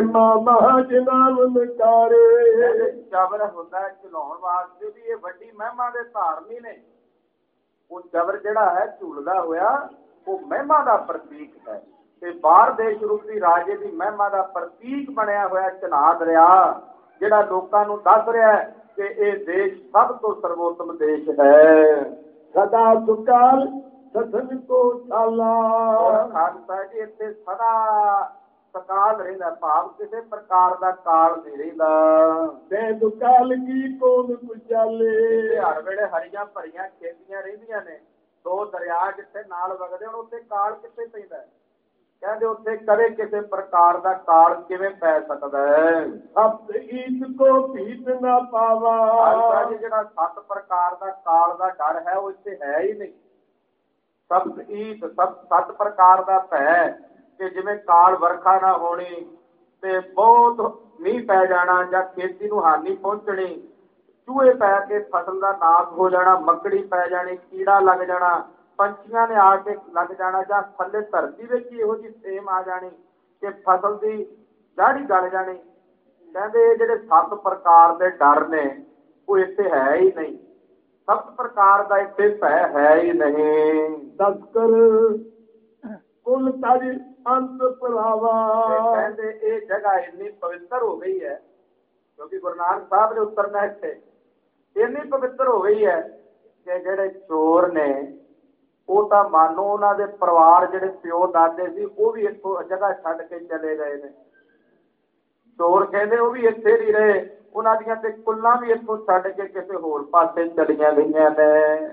ਚਬਰ ਹੁੰਦਾ ਚਲਾਉਣ ਵਾਸਤੇ ਵੀ ਇਹ ਵੱਡੀ ਮਹਿਮਾ ਦੇ ਧਾਰਨੀ ਨੇ। ਉਹ ਚਬਰ ਜਿਹੜਾ ਹੈ ਝੂਲਦਾ ਹੋਇਆ, ਉਹ ਮਹਿਮਾ ਦਾ ਪ੍ਰਤੀਕ ਹੈ ਤੇ ਬਾਹਰ ਦੇਸ਼ ਰੂਪੀ ਰਾਜੇ ਦੀ ਮਹਿਮਾ ਦਾ ਪ੍ਰਤੀਕ ਬਣਿਆ ਹੋਇਆ ਚਨਾਹ ਦਰਿਆ, ਜਿਹੜਾ ਲੋਕਾਂ ਨੂੰ ਦੱਸ ਰਿਹਾ ਹੈ ਕਿ ਇਹ ਦੇਸ਼ ਸਭ ਤੋਂ ਸਰਵੋਤਮ ਦੇਸ਼ ਹੈ। ਸਦਾ ਸੁਕਾਲ ਸਤਨ ਕੋ ਸਾਲਾ, ਖਾਲਸਾ ਜੀ ਇੱਥੇ ਸਦਾ ਸਕਾਲ ਰਹਿੰਦਾ, ਭਾਵ ਕਿਸੇ ਪ੍ਰਕਾਰ ਦਾ ਕਾਲ ਨਹੀਂ ਰਹਿੰਦਾ। ਤੇ ਦੁਕਾਲ ਕੀ ਕੋਨ ਕੁਚਾਲੇ, ਹਰ ਵੇਲੇ ਹਰੀਆਂ ਭਰੀਆਂ ਖੇਤੀਆਂ ਰਹਿੰਦੀਆਂ ਨੇ। ਦੋ ਦਰਿਆ ਜਿੱਥੇ ਨਾਲ ਵਗਦੇ ਹੁਣ ਉੱਥੇ ਕਾਲ ਕਿੱਥੇ ਪੈਂਦਾ। ਕਹਿੰਦੇ ਉੱਥੇ ਕਦੇ ਕਿਸੇ ਪ੍ਰਕਾਰ ਦਾ ਕਾਲ ਕਿਵੇਂ ਪੈ ਸਕਦਾ ਹੈ। ਸਤ ਈਤ ਕੋ ਭੀਤ ਨਾ ਪਾਵਾ, ਜਿਹੜਾ 7 ਪ੍ਰਕਾਰ ਦਾ ਕਾਲ ਦਾ ਡਰ ਹੈ ਉਹ ਇੱਥੇ ਹੈ ਹੀ ਨਹੀਂ। ਸੱਤ ਪ੍ਰਕਾਰ ਦਾ ਭੈ ਕਿ ਜਿਵੇਂ ਕਾਲ ਵਰਖਾ ਨਾ ਹੋਣੀ ਤੇ ਬਹੁਤ ਮੀਂਹ ਪੈ ਜਾਣਾ ਜਾਂ ਖੇਤੀ ਨੂੰ ਹਾਨੀ ਪਹੁੰਚਣੀ, ਚੂਹੇ ਪੈ ਕੇ ਫਸਲ ਦਾ ਨਾਸ਼ ਹੋ ਜਾਣਾ, ਮੱਕੜੀ ਪੈ ਜਾਣੀ, ਕੀੜਾ ਲੱਗ ਜਾਣਾ, ਪੰਛੀਆਂ ਨੇ ਆ ਕੇ ਲੱਗ ਜਾਣਾ, ਜਾਂ ਥੱਲੇ ਧਰਤੀ ਵਿੱਚ ਹੀ ਇਹੋ ਜਿਹੀ ਸੇਮ ਆ ਜਾਣੀ ਕਿ ਫਸਲ ਦੀ ਦਾੜੀ ਗਲ ਜਾਣੀ। ਕਹਿੰਦੇ ਇਹ ਜਿਹੜੇ 7 ਪ੍ਰਕਾਰ ਦੇ ਡਰ ਨੇ ਉਹ ਇੱਥੇ ਹੈ ਹੀ ਨਹੀਂ। 7 ਪ੍ਰਕਾਰ ਦਾ ਇੱਥੇ ਭੈ ਹੈ ਹੀ ਨਹੀਂ। ਦਸਕਰ ਕੁਲ ਤਜ ਅੰਤ ਭਰਾਵਾ, ਕਹਿੰਦੇ ਇਹ ਜਗ੍ਹਾ ਇੰਨੀ ਪਵਿੱਤਰ ਹੋ ਗਈ ਹੈ ਕਿਉਂਕਿ ਗੁਰੂ ਨਾਨਕ ਸਾਹਿਬ ਨੇ ਉਤਰਨਾ ਇੱਥੇ। ਇੰਨੀ ਪਵਿੱਤਰ ਹੋ ਗਈ ਹੈ ਕਿ ਜਿਹੜੇ ਚੋਰ ਨੇ ਉਹ ਤਾਂ ਮਾਨੋ ਉਹਨਾਂ ਦੇ ਪਰਿਵਾਰ ਜਿਹੜੇ ਪਿਓ ਦਾਦੇ ਸੀ ਉਹ ਵੀ ਇੱਥੋਂ ਜਗ੍ਹਾ ਛੱਡ ਕੇ ਚਲੇ ਗਏ ਨੇ। ਚੋਰ ਕਹਿੰਦੇ ਉਹ ਵੀ ਇੱਥੇ ਨਹੀਂ ਰਹੇ, ਉਹਨਾਂ ਦੀਆਂ ਤੇ ਕੁੱਲਾਂ ਵੀ ਇੱਥੋਂ ਛੱਡ ਕੇ ਕਿਸੇ ਹੋਰ ਪਾਸੇ ਚਲੀਆਂ ਗਈਆਂ ਨੇ।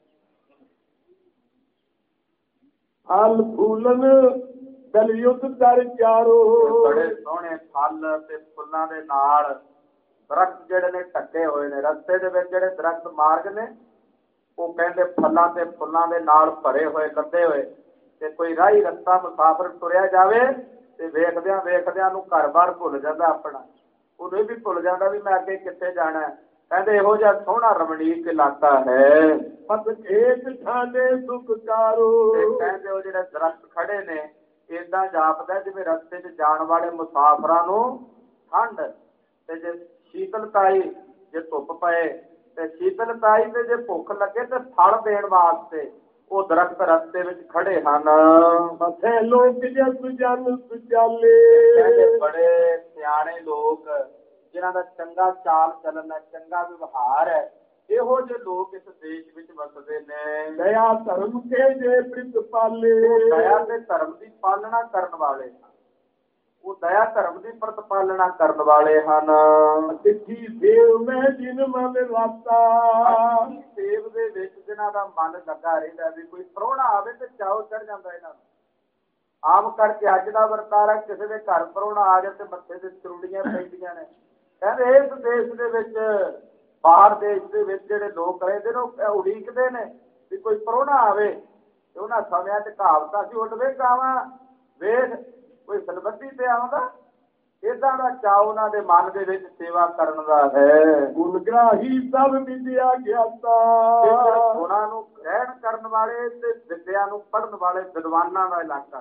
ਫਲ ਫੂਲਨ ਦਲਯੁੱਧ ਦਰ ਚਾਰੋ, ਬੜੇ ਸੋਹਣੇ ਫਲ ਤੇ ਫੁੱਲਾਂ ਦੇ ਨਾਲ ਦਰਖਤ ਜਿਹੜੇ ਨੇ ਢੱਕੇ ਹੋਏ ਨੇ। ਰਸਤੇ ਦੇ ਵਿੱਚ ਜਿਹੜੇ ਦਰਖਤ ਮਾਰਗ ਨੇ ਉਹ ਕਹਿੰਦੇ ਫਲਾਂ ਤੇ ਫੁੱਲਾਂ ਦੇ ਨਾਲ ਭਰੇ ਹੋਏ, ਲੱਦੇ ਹੋਏ। ਤੇ ਕੋਈ ਰਾਹੀ ਰਸਤਾ ਮੁਸਾਫਰ ਤੁਰਿਆ ਜਾਵੇ ਤੇ ਵੇਖਦਿਆਂ ਵੇਖਦਿਆਂ ਨੂੰ ਘਰ-ਬਾਰ ਭੁੱਲ ਜਾਂਦਾ ਆਪਣਾ, ਉਹਨੂੰ ਵੀ ਭੁੱਲ ਜਾਂਦਾ ਵੀ ਮੈਂ ਅੱਗੇ ਕਿੱਥੇ ਜਾਣਾ ਹੈ। ਕਹਿੰਦੇ ਇਹੋ ਜਿਹਾ ਸੋਹਣਾ ਰਮਣੀਕ ਇਲਾਕਾ ਹੈ। ਪਤ ਖੇਤ ਠਾਣੇ ਸੁਖਕਾਰੋ, ਤੇ ਕਹਿੰਦੇ ਉਹ ਜਿਹੜੇ ਦਰਖਤ ਖੜੇ ਨੇ ਏਦਾਂ ਜਾਪਦਾ ਜਿਵੇਂ ਰਸਤੇ 'ਚ ਜਾਣ ਵਾਲੇ ਮੁਸਾਫਰਾਂ ਨੂੰ ਠੰਡ ਤੇ ਜੇ ਸ਼ੀਤਲਤਾਈ, ਜੇ ਧੁੱਪ ਪਏ ਤੇ ਸ਼ੀਤਲਤਾਈ ਤੇ ਜੇ ਭੁੱਖ ਲੱਗੇ ਤੇ ਫਲ ਦੇਣ ਵਾਸਤੇ ਉਹ ਦਰਖਤ ਰਸਤੇ ਵਿੱਚ ਖੜੇ ਹਨ। ਮਥੇ ਲੋਕ ਜਸ ਜਨ ਸੁਚਾਲੇ, ਕਹਿੰਦੇ ਬੜੇ ਸਿਆਣੇ ਲੋਕ ਜਿਨ੍ਹਾਂ ਦਾ ਚੰਗਾ ਚਾਲ ਚੱਲਣ ਹੈ, ਚੰਗਾ ਵਿਵਹਾਰ ਹੈ, ਇਹੋ ਜਿਹੇ ਲੋਕ ਇਸ ਦੇਸ਼ ਵਿੱਚ ਵਸਦੇ ਨੇ। ਦਇਆ ਧਰਮ ਕੇ ਜੇ ਪ੍ਰਿਤ ਪਾਲੇ, ਦਇਆ ਤੇ ਧਰਮ ਦੀ ਪਾਲਣਾ ਕਰਨ ਵਾਲੇ, ਉਹ ਦਇਆ ਧਰਮ ਦੀ ਪ੍ਰਤਪਾਲਣਾ ਕਰਨ ਵਾਲੇ ਹਨ। ਸਿੱਖੀ ਸੇਵ ਮੈਂ ਜਿਨ ਮਨ ਰਾਤਾ, ਸੇਵ ਦੇ ਵਿੱਚ ਜਿਨ੍ਹਾਂ ਦਾ ਮਨ ਲੱਗਾ ਰਹਿੰਦਾ ਵੀ ਕੋਈ ਪ੍ਰਾਹੁਣਾ ਆਵੇ ਤੇ ਚਾਉ ਚੜ ਜਾਂਦਾ ਇਹਨਾਂ ਨੂੰ। ਆਮ ਕਰਕੇ ਅੱਜ ਦਾ ਵਰਤਾਰਾ ਕਿਸੇ ਦੇ ਘਰ ਪ੍ਰਾਹੁਣਾ ਆ ਜਾਏ ਤੇ ਮੱਥੇ ਤੇ ਚਰੂੜੀਆਂ ਪੈਂਦੀਆਂ ਨੇ। ਕਹਿੰਦੇ ਇਸ ਦੇਸ਼ ਦੇ ਵਿੱਚ, ਬਾਹਰ ਦੇਸ਼ ਦੇ ਵਿੱਚ ਜਿਹੜੇ ਲੋਕ ਰਹਿੰਦੇ ਨੇ ਉਹ ਉਡੀਕਦੇ ਨੇ ਵੀ ਕੋਈ ਪ੍ਰਾਹੁਣਾ ਆਵੇ ਤੇ ਉਹਨਾਂ ਸਮਿਆਂ 'ਚ ਕਹਾਵਤਾਂ ਸੀ, ਉੱਡਵੇ ਕਾਵਾਂ ਵੇਖ ਕੋਈ ਸਲਬੱਦੀ ਤੇ ਆਉਂਦਾ। ਏਦਾਂ ਦਾ ਚਾਅ ਉਹਨਾਂ ਦੇ ਮਨ ਦੇ ਵਿੱਚ ਸੇਵਾ ਕਰਨ ਦਾ ਹੈ। ਗੁਣਗ੍ਰਾਹੀ ਸਭ ਵਿਦਿਆ ਗਿਆਤਾ, ਉਹਨਾਂ ਨੂੰ ਗ੍ਰਹਿਣ ਕਰਨ ਵਾਲੇ ਤੇ ਵਿਦਿਆ ਨੂੰ ਪੜ੍ਹਨ ਵਾਲੇ ਵਿਦਵਾਨਾਂ ਦਾ ਇਲਾਕਾ।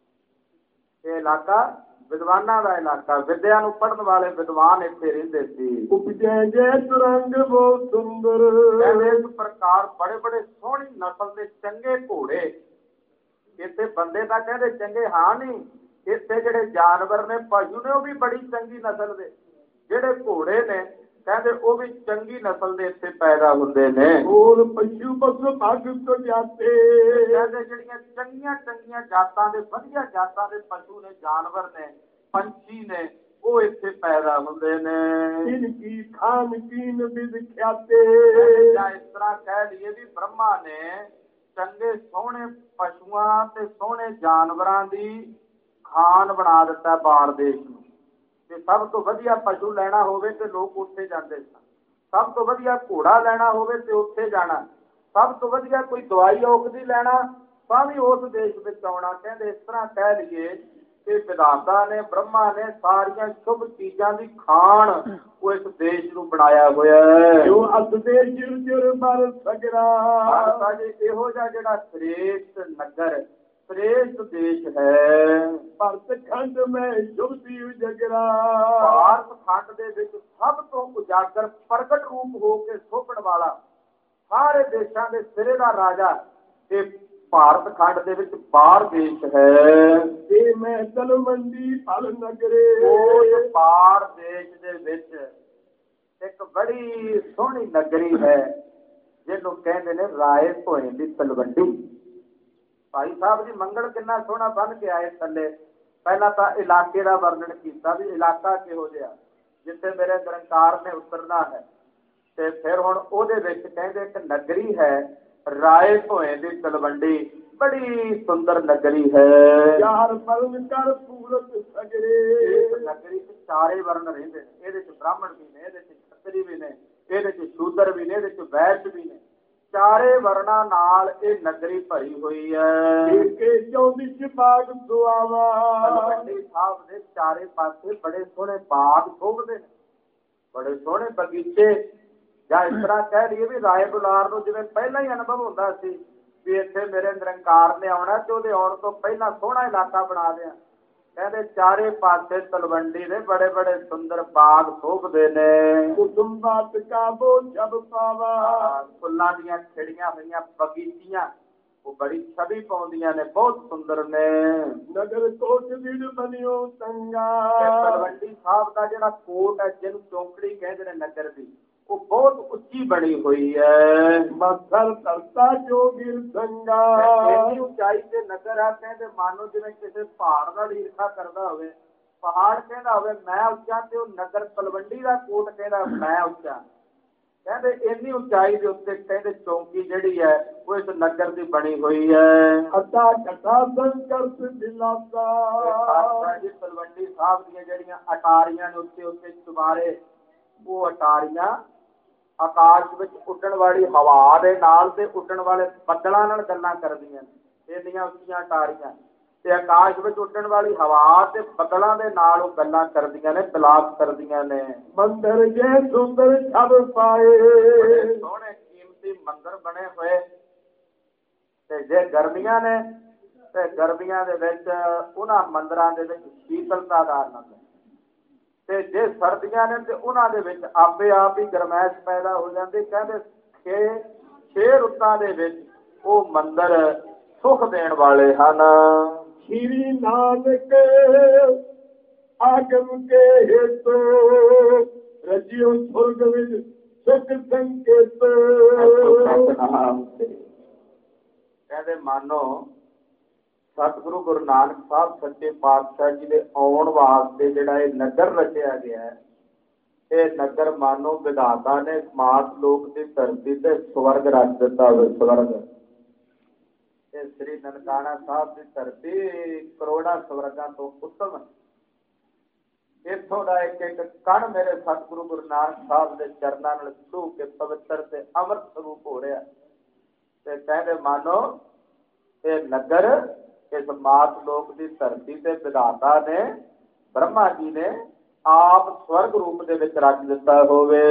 ਇਹ ਇਲਾਕਾ ਵਿਦਵਾਨਾਂ ਦਾ ਇਲਾਕਾ, ਵਿਦਿਆ ਨੂੰ ਪੜ੍ਹਨ ਵਾਲੇ ਵਿਦਵਾਨ ਇੱਥੇ ਰਹਿੰਦੇ ਸੀ। ਉਪਜੈ ਜੈ ਤੁਰੰਗ ਬਹੁਤ ਸੁੰਦਰ, ਕਹਿੰਦੇ ਇਸ ਪ੍ਰਕਾਰ ਬੜੇ ਬੜੇ ਸੋਹਣੀ ਨਸਲ ਦੇ ਚੰਗੇ ਘੋੜੇ ਇੱਥੇ, ਬੰਦੇ ਤਾਂ ਕਹਿੰਦੇ ਚੰਗੇ ਹਾਂ ਨਹੀਂ, ਇੱਥੇ ਜਿਹੜੇ ਜਾਨਵਰ ਨੇ, ਪਸ਼ੂ ਨੇ, ਉਹ ਵੀ ਬੜੀ ਚੰਗੀ ਨਸਲ ਦੇ, ਜਿਹੜੇ ਘੋੜੇ ਨੇ ਕਹਿੰਦੇ ਉਹ ਵੀ ਚੰਗੀ ਨਸਲ ਦੇ ਇੱਥੇ ਪੈਦਾ ਹੁੰਦੇ ਨੇ। ਹੋਰ ਪਸ਼ੂ ਪਸ਼ੂ ਭਾਗ ਤੋਂ ਜਾਤੇ, ਕਹਿੰਦੇ ਜਿਹੜੀਆਂ ਚੰਗੀਆਂ ਚੰਗੀਆਂ ਜਾਤਾਂ ਦੇ, ਵਧੀਆ ਜਾਤਾਂ ਦੇ ਪਸ਼ੂ ਨੇ, ਜਾਨਵਰ ਨੇ, ਪੰਛੀ ਨੇ, ਉਹ ਇੱਥੇ ਪੈਦਾ ਹੁੰਦੇ ਨੇ। ਇਨਕੀ ਖਾਨ ਪੀਨ ਵਿਦ ਖਿਆਤੇ, ਜਾਂ ਇਸ ਤਰ੍ਹਾਂ ਕਹਿ ਲਈਏ ਵੀ ਬ੍ਰਹਮਾ ਨੇ ਚੰਗੇ ਸੋਹਣੇ ਪਸ਼ੂਆਂ ਤੇ ਸੋਹਣੇ ਜਾਨਵਰਾਂ ਦੀ ਖਾਨ ਬਣਾ ਦਿੱਤਾ ਬਾਹਰ ਦੇਸ਼ ਨੂੰ। ਤੇ ਸਭ ਤੋਂ ਵਧੀਆ ਪਸ਼ੂ ਲੈਣਾ ਹੋਵੇ ਤੇ ਲੋਕ ਉੱਥੇ ਜਾਂਦੇ ਸਨ, ਸਭ ਤੋਂ ਵਧੀਆ ਘੋੜਾ ਲੈਣਾ ਹੋਵੇ ਤੇ ਉੱਥੇ ਜਾਣਾ, ਸਭ ਤੋਂ ਵਧੀਆ ਕੋਈ ਦਵਾਈ ਔਖਦੀ ਲੈਣਾ ਤਾਂ ਵੀ ਉਸ ਦੇਸ਼ ਵਿੱਚ ਆਉਣਾ। ਕਹਿੰਦੇ ਇਸ ਤਰ੍ਹਾਂ ਕਹਿ ਲਈਏ ਕਿ ਵਿਧਾਤਾ ਨੇ, ਬ੍ਰਹਮਾ ਨੇ ਸਾਰੀਆਂ ਸ਼ੁਭ ਚੀਜ਼ਾਂ ਦੀ ਖਾਣ ਉਹ ਇਸ ਦੇਸ਼ ਨੂੰ ਬਣਾਇਆ ਹੋਇਆ ਹੈ। ਜੋ ਅਸਦੇ ਜਿਰ ਜਿਰ ਬਰ ਸਗਰਾ, ਇਹੋ ਜਿਹਾ ਜਿਹੜਾ ਸ੍ਰੇਸ਼ਟ ਨਗਰ, ਸ੍ਰੇਸ਼ਟ ਦੇਸ਼ ਹੈ। ਭਰਤ ਖੰਡ ਮੈਂ ਸ਼ੁਭਦੀ ਜਗਰਾ, ਭਾਰਤ ਖੰਡ ਦੇ ਵਿੱਚ ਸਭ ਤੋਂ ਉਜਾਗਰ ਪ੍ਰਗਟ ਰੂਪ ਹੋ ਕੇ ਸੋਭਣ ਵਾਲਾ, ਸਾਰੇ ਦੇਸ਼ਾਂ ਦੇ ਸਿਰੇ ਦਾ ਰਾਜਾ ਇਹ ਭਾਰਤ ਖੰਡ ਦੇ ਵਿੱਚ ਬਾਹਰ ਦੇਸ਼ ਹੈ। ਤੇ ਮੈਂ ਤਲਵੰਡੀ ਫਲ ਨਗਰੇ, ਉਹ ਬਾਹਰ ਦੇਸ਼ ਦੇ ਵਿੱਚ ਇੱਕ ਬੜੀ ਸੋਹਣੀ ਨਗਰੀ ਹੈ ਜਿਹਨੂੰ ਕਹਿੰਦੇ ਨੇ ਰਾਏ ਭੋਏ ਦੀ ਤਲਵੰਡੀ। ਭਾਈ ਸਾਹਿਬ ਜੀ ਮੰਗਲ ਕਿੰਨਾ ਸੋਹਣਾ ਬੰਨ ਕੇ ਆਏ ਥੱਲੇ। ਪਹਿਲਾਂ ਤਾਂ ਇਲਾਕੇ ਦਾ ਵਰਣਨ ਕੀਤਾ ਵੀ ਇਲਾਕਾ ਕਿਹੋ ਜਿਹਾ ਜਿੱਥੇ ਮੇਰੇ ਨਿਰੰਕਾਰ ਨੇ ਉਤਰਨਾ ਹੈ, ਤੇ ਫਿਰ ਹੁਣ ਉਹਦੇ ਵਿੱਚ ਕਹਿੰਦੇ ਇੱਕ ਨਗਰੀ ਹੈ ਰਾਏ ਭੋਏ ਦੀ ਤਲਵੰਡੀ, ਬੜੀ ਸੁੰਦਰ ਨਗਰੀ ਹੈ। ਚਾਰ ਵਰਨ ਕਰ ਪੂਰਤ ਸਗਰੇ, ਇਸ ਨਗਰੀ 'ਚ ਚਾਰੇ ਵਰਨ ਰਹਿੰਦੇ ਨੇ। ਇਹਦੇ 'ਚ ਬ੍ਰਾਹਮਣ ਵੀ ਨੇ, ਇਹਦੇ 'ਚ ਖੱਤਰੀ ਵੀ ਨੇ, ਇਹਦੇ 'ਚ ਸ਼ੂਦਰ ਵੀ ਨੇ, ਇਹਦੇ 'ਚ ਵੈਸ਼ ਵੀ ਨੇ। ਚਾਰੇ ਵਰਨਾਂ ਨਾਲ ਇਹ ਨਗਰੀ ਭਰੀ ਹੋਈ ਹੈ। ਕੇ 24 ਬਾਗ ਸੁਆਵਾ, ਤਲਵੰਡੀ ਸਾਹਿਬ ਦੇ ਚਾਰੇ ਪਾਸੇ ਬੜੇ ਸੋਹਣੇ ਬਾਗ ਸ਼ੋਭਦੇ ਨੇ, ਬੜੇ ਸੋਹਣੇ ਬਗੀਚੇ। ਜਾਂ ਇਸ ਤਰ੍ਹਾਂ ਕਹਿ ਲਈਏ ਵੀ ਰਾਏ ਬੁਲਾਰ ਨੂੰ ਜਿਵੇਂ ਪਹਿਲਾਂ ਹੀ ਅਨੁਭਵ ਹੁੰਦਾ ਸੀ ਵੀ ਇੱਥੇ ਮੇਰੇ ਨਿਰੰਕਾਰ ਨੇ ਆਉਣਾ ਤੇ ਉਹਦੇ ਆਉਣ ਤੋਂ ਪਹਿਲਾਂ ਸੋਹਣਾ ਇਲਾਕਾ ਬਣਾ ਦਿਆਂ। ਕਹਿੰਦੇ ਚਾਰੇ ਪਾਸੇ ਤਲਵੰਡੀ ਦੇ ਬੜੇ ਬੜੇ ਸੁੰਦਰ ਬਾਗ ਸ਼ੋਭਦੇ ਨੇ। ਕੁਸੁੰਬਾਤ ਕਾਬੋ ਜਬ ਪਾਵਾ, ਫੁੱਲਾਂ ਦੀਆਂ ਖਿੜੀਆਂ ਹੋਈਆਂ ਬਗੀਚੀਆਂ ਉਹ ਬੜੀ ਛਵੀ ਪਾਉਂਦੀਆਂ ਨੇ, ਬਹੁਤ ਸੁੰਦਰ ਨੇ। ਨਗਰ ਕੋਟ ਵਿੜ ਬਨਿਓ ਸੰਗਾ, ਤਲਵੰਡੀ ਸਾਹਿਬ ਦਾ ਜਿਹੜਾ ਕੋਟ ਹੈ ਜਿਹਨੂੰ ਚੌਂਕੜੀ ਕਹਿੰਦੇ ਨੇ ਨਗਰ ਦੀ, ਉਹ ਬਹੁਤ ਉੱਚੀ ਬਣੀ ਹੋਈ ਹੈ। ਮਸਰ ਤਰਤਾ ਜੋ ਗਿਰ ਸੰਗਾ, ਇੰਨੀ ਉਚਾਈ ਤੇ ਨਗਰ ਆ ਕਹਿੰਦੇ ਮਾਨੋ ਜਿਵੇਂ ਕਿਸੇ ਪਹਾੜ ਦਾ ਈਰਖਾ ਕਰਦਾ ਹੋਵੇ। ਪਹਾੜ ਕਹਿੰਦਾ ਹੋਵੇ ਮੈਂ ਉੱਚਾ ਤੇ ਉਹ ਨਗਰ ਤਲਵੰਡੀ ਦਾ ਕੋਟ ਕਹਿੰਦਾ ਮੈਂ ਉੱਚਾ। ਕਹਿੰਦੇ ਇੰਨੀ ਉਚਾਈ ਦੇ ਉੱਤੇ ਕਹਿੰਦੇ ਚੌਂਕੀ ਜਿਹੜੀ ਹੈ ਉਹ ਇਸ ਨਗਰ ਦੀ ਬਣੀ ਹੋਈ ਹੈ। ਅਤਾ ਕਥਾ ਸੰਕਰਤ ਦਿਲਾਸਾ, ਤਲਵੰਡੀ ਸਾਹਿਬ ਦੀਆਂ ਜਿਹੜੀਆਂ ਅਟਾਰੀਆਂ ਨੇ ਉੱਤੇ ਉੱਤੇ ਚੁਬਾਰੇ, ਉਹ ਅਟਾਰੀਆਂ ਆਕਾਸ਼ ਵਿੱਚ ਉੱਡਣ ਵਾਲੀ ਹਵਾ ਦੇ ਨਾਲ ਤੇ ਉੱਡਣ ਵਾਲੇ ਬੱਦਲਾਂ ਨਾਲ ਗੱਲਾਂ ਕਰਦੀਆਂ ਨੇ। ਇੰਨੀਆਂ ਉੱਚੀਆਂ ਟਾਰੀਆਂ, ਤੇ ਆਕਾਸ਼ ਵਿੱਚ ਉੱਡਣ ਵਾਲੀ ਹਵਾ ਤੇ ਬੱਦਲਾਂ ਦੇ ਨਾਲ ਉਹ ਗੱਲਾਂ ਕਰਦੀਆਂ ਨੇ, ਬਿਲਾਪ ਕਰਦੀਆਂ ਨੇ। ਮੰਦਰ ਜੇ ਸੁੰਦਰ ਛਬ ਪਾਏ, ਸੋਹਣੇ ਕੀਮਤੀ ਮੰਦਰ ਬਣੇ ਹੋਏ, ਤੇ ਜੇ ਗਰਮੀਆਂ ਨੇ ਤੇ ਗਰਮੀਆਂ ਦੇ ਵਿੱਚ ਉਹਨਾਂ ਮੰਦਰਾਂ ਦੇ ਵਿੱਚ ਸ਼ੀਤਲਤਾ ਦਾ ਆਨੰਦ, ਤੇ ਜੇ ਸਰਦੀਆਂ ਨੇ ਤੇ ਉਹਨਾਂ ਦੇ ਵਿੱਚ ਆਪੇ ਆਪ ਹੀ ਗਰਮੈਸ਼ ਪੈਦਾ ਹੋ ਜਾਂਦੀ। ਕਹਿੰਦੇ ਛੇ ਰੁੱਤਾਂ ਦੇ ਵਿੱਚ ਉਹ ਮੰਦਰ ਸੁੱਖ ਦੇਣ ਵਾਲੇ ਹਨ। ਸ਼੍ਰੀ ਨਾਨਕ ਆਗਮ ਕੇ ਹੇਤੋ, ਰਜਿਓ ਸੁਰਗ ਵਿੱਚ ਸੁਖ ਸੰਕੇਤ। ਕਹਿੰਦੇ ਮਾਨੋ ਸਤਿਗੁਰੂ ਗੁਰੂ ਨਾਨਕ ਸਾਹਿਬ ਸੱਚੇ ਪਾਤਸ਼ਾਹ ਜੀ ਦੇ ਆਉਣ ਵਾਸਤੇ ਜਿਹੜਾ ਇਹ ਨਗਰ ਰਚਿਆ ਗਿਆ ਹੈ, ਇਹ ਨਗਰ ਮਾਨੋ ਵਿਧਾਤਾ ਨੇ ਮਾਤ ਲੋਕ ਦੀ ਧਰਤੀ ਤੇ ਸਵਰਗ ਰੱਖ ਦਿੱਤਾ ਹੋਵੇ। ਸਵਰਗ, ਇਹ ਸ੍ਰੀ ਨਨਕਾਣਾ ਸਾਹਿਬ ਦੀ ਧਰਤੀ ਕਰੋੜਾਂ ਸਵਰਗਾਂ ਤੋਂ ਉੱਤਮ ਹੈ। ਇੱਥੋਂ ਦਾ ਇੱਕ ਇੱਕ ਕਣ ਮੇਰੇ ਸਤਿਗੁਰੂ ਗੁਰੂ ਨਾਨਕ ਸਾਹਿਬ ਦੇ ਚਰਨਾਂ ਨਾਲ ਛੂਹ ਕੇ ਪਵਿੱਤਰ ਤੇ ਅੰਮ੍ਰਿਤ ਸਰੂਪ ਹੋ ਰਿਹਾ। ਤੇ ਕਹਿੰਦੇ ਮਾਨੋ ਇਹ ਨਗਰ ਇਸ ਮਾਤ ਲੋਕ ਦੀ ਧਰਤੀ ਤੇ ਵਿਧਾਤਾ ਨੇ, ਬ੍ਰਹਮਾ ਜੀ ਨੇ ਆਪ ਸਵਰਗ ਰੂਪ ਦੇ ਵਿੱਚ ਰੱਖ ਦਿੱਤਾ ਹੋਵੇ।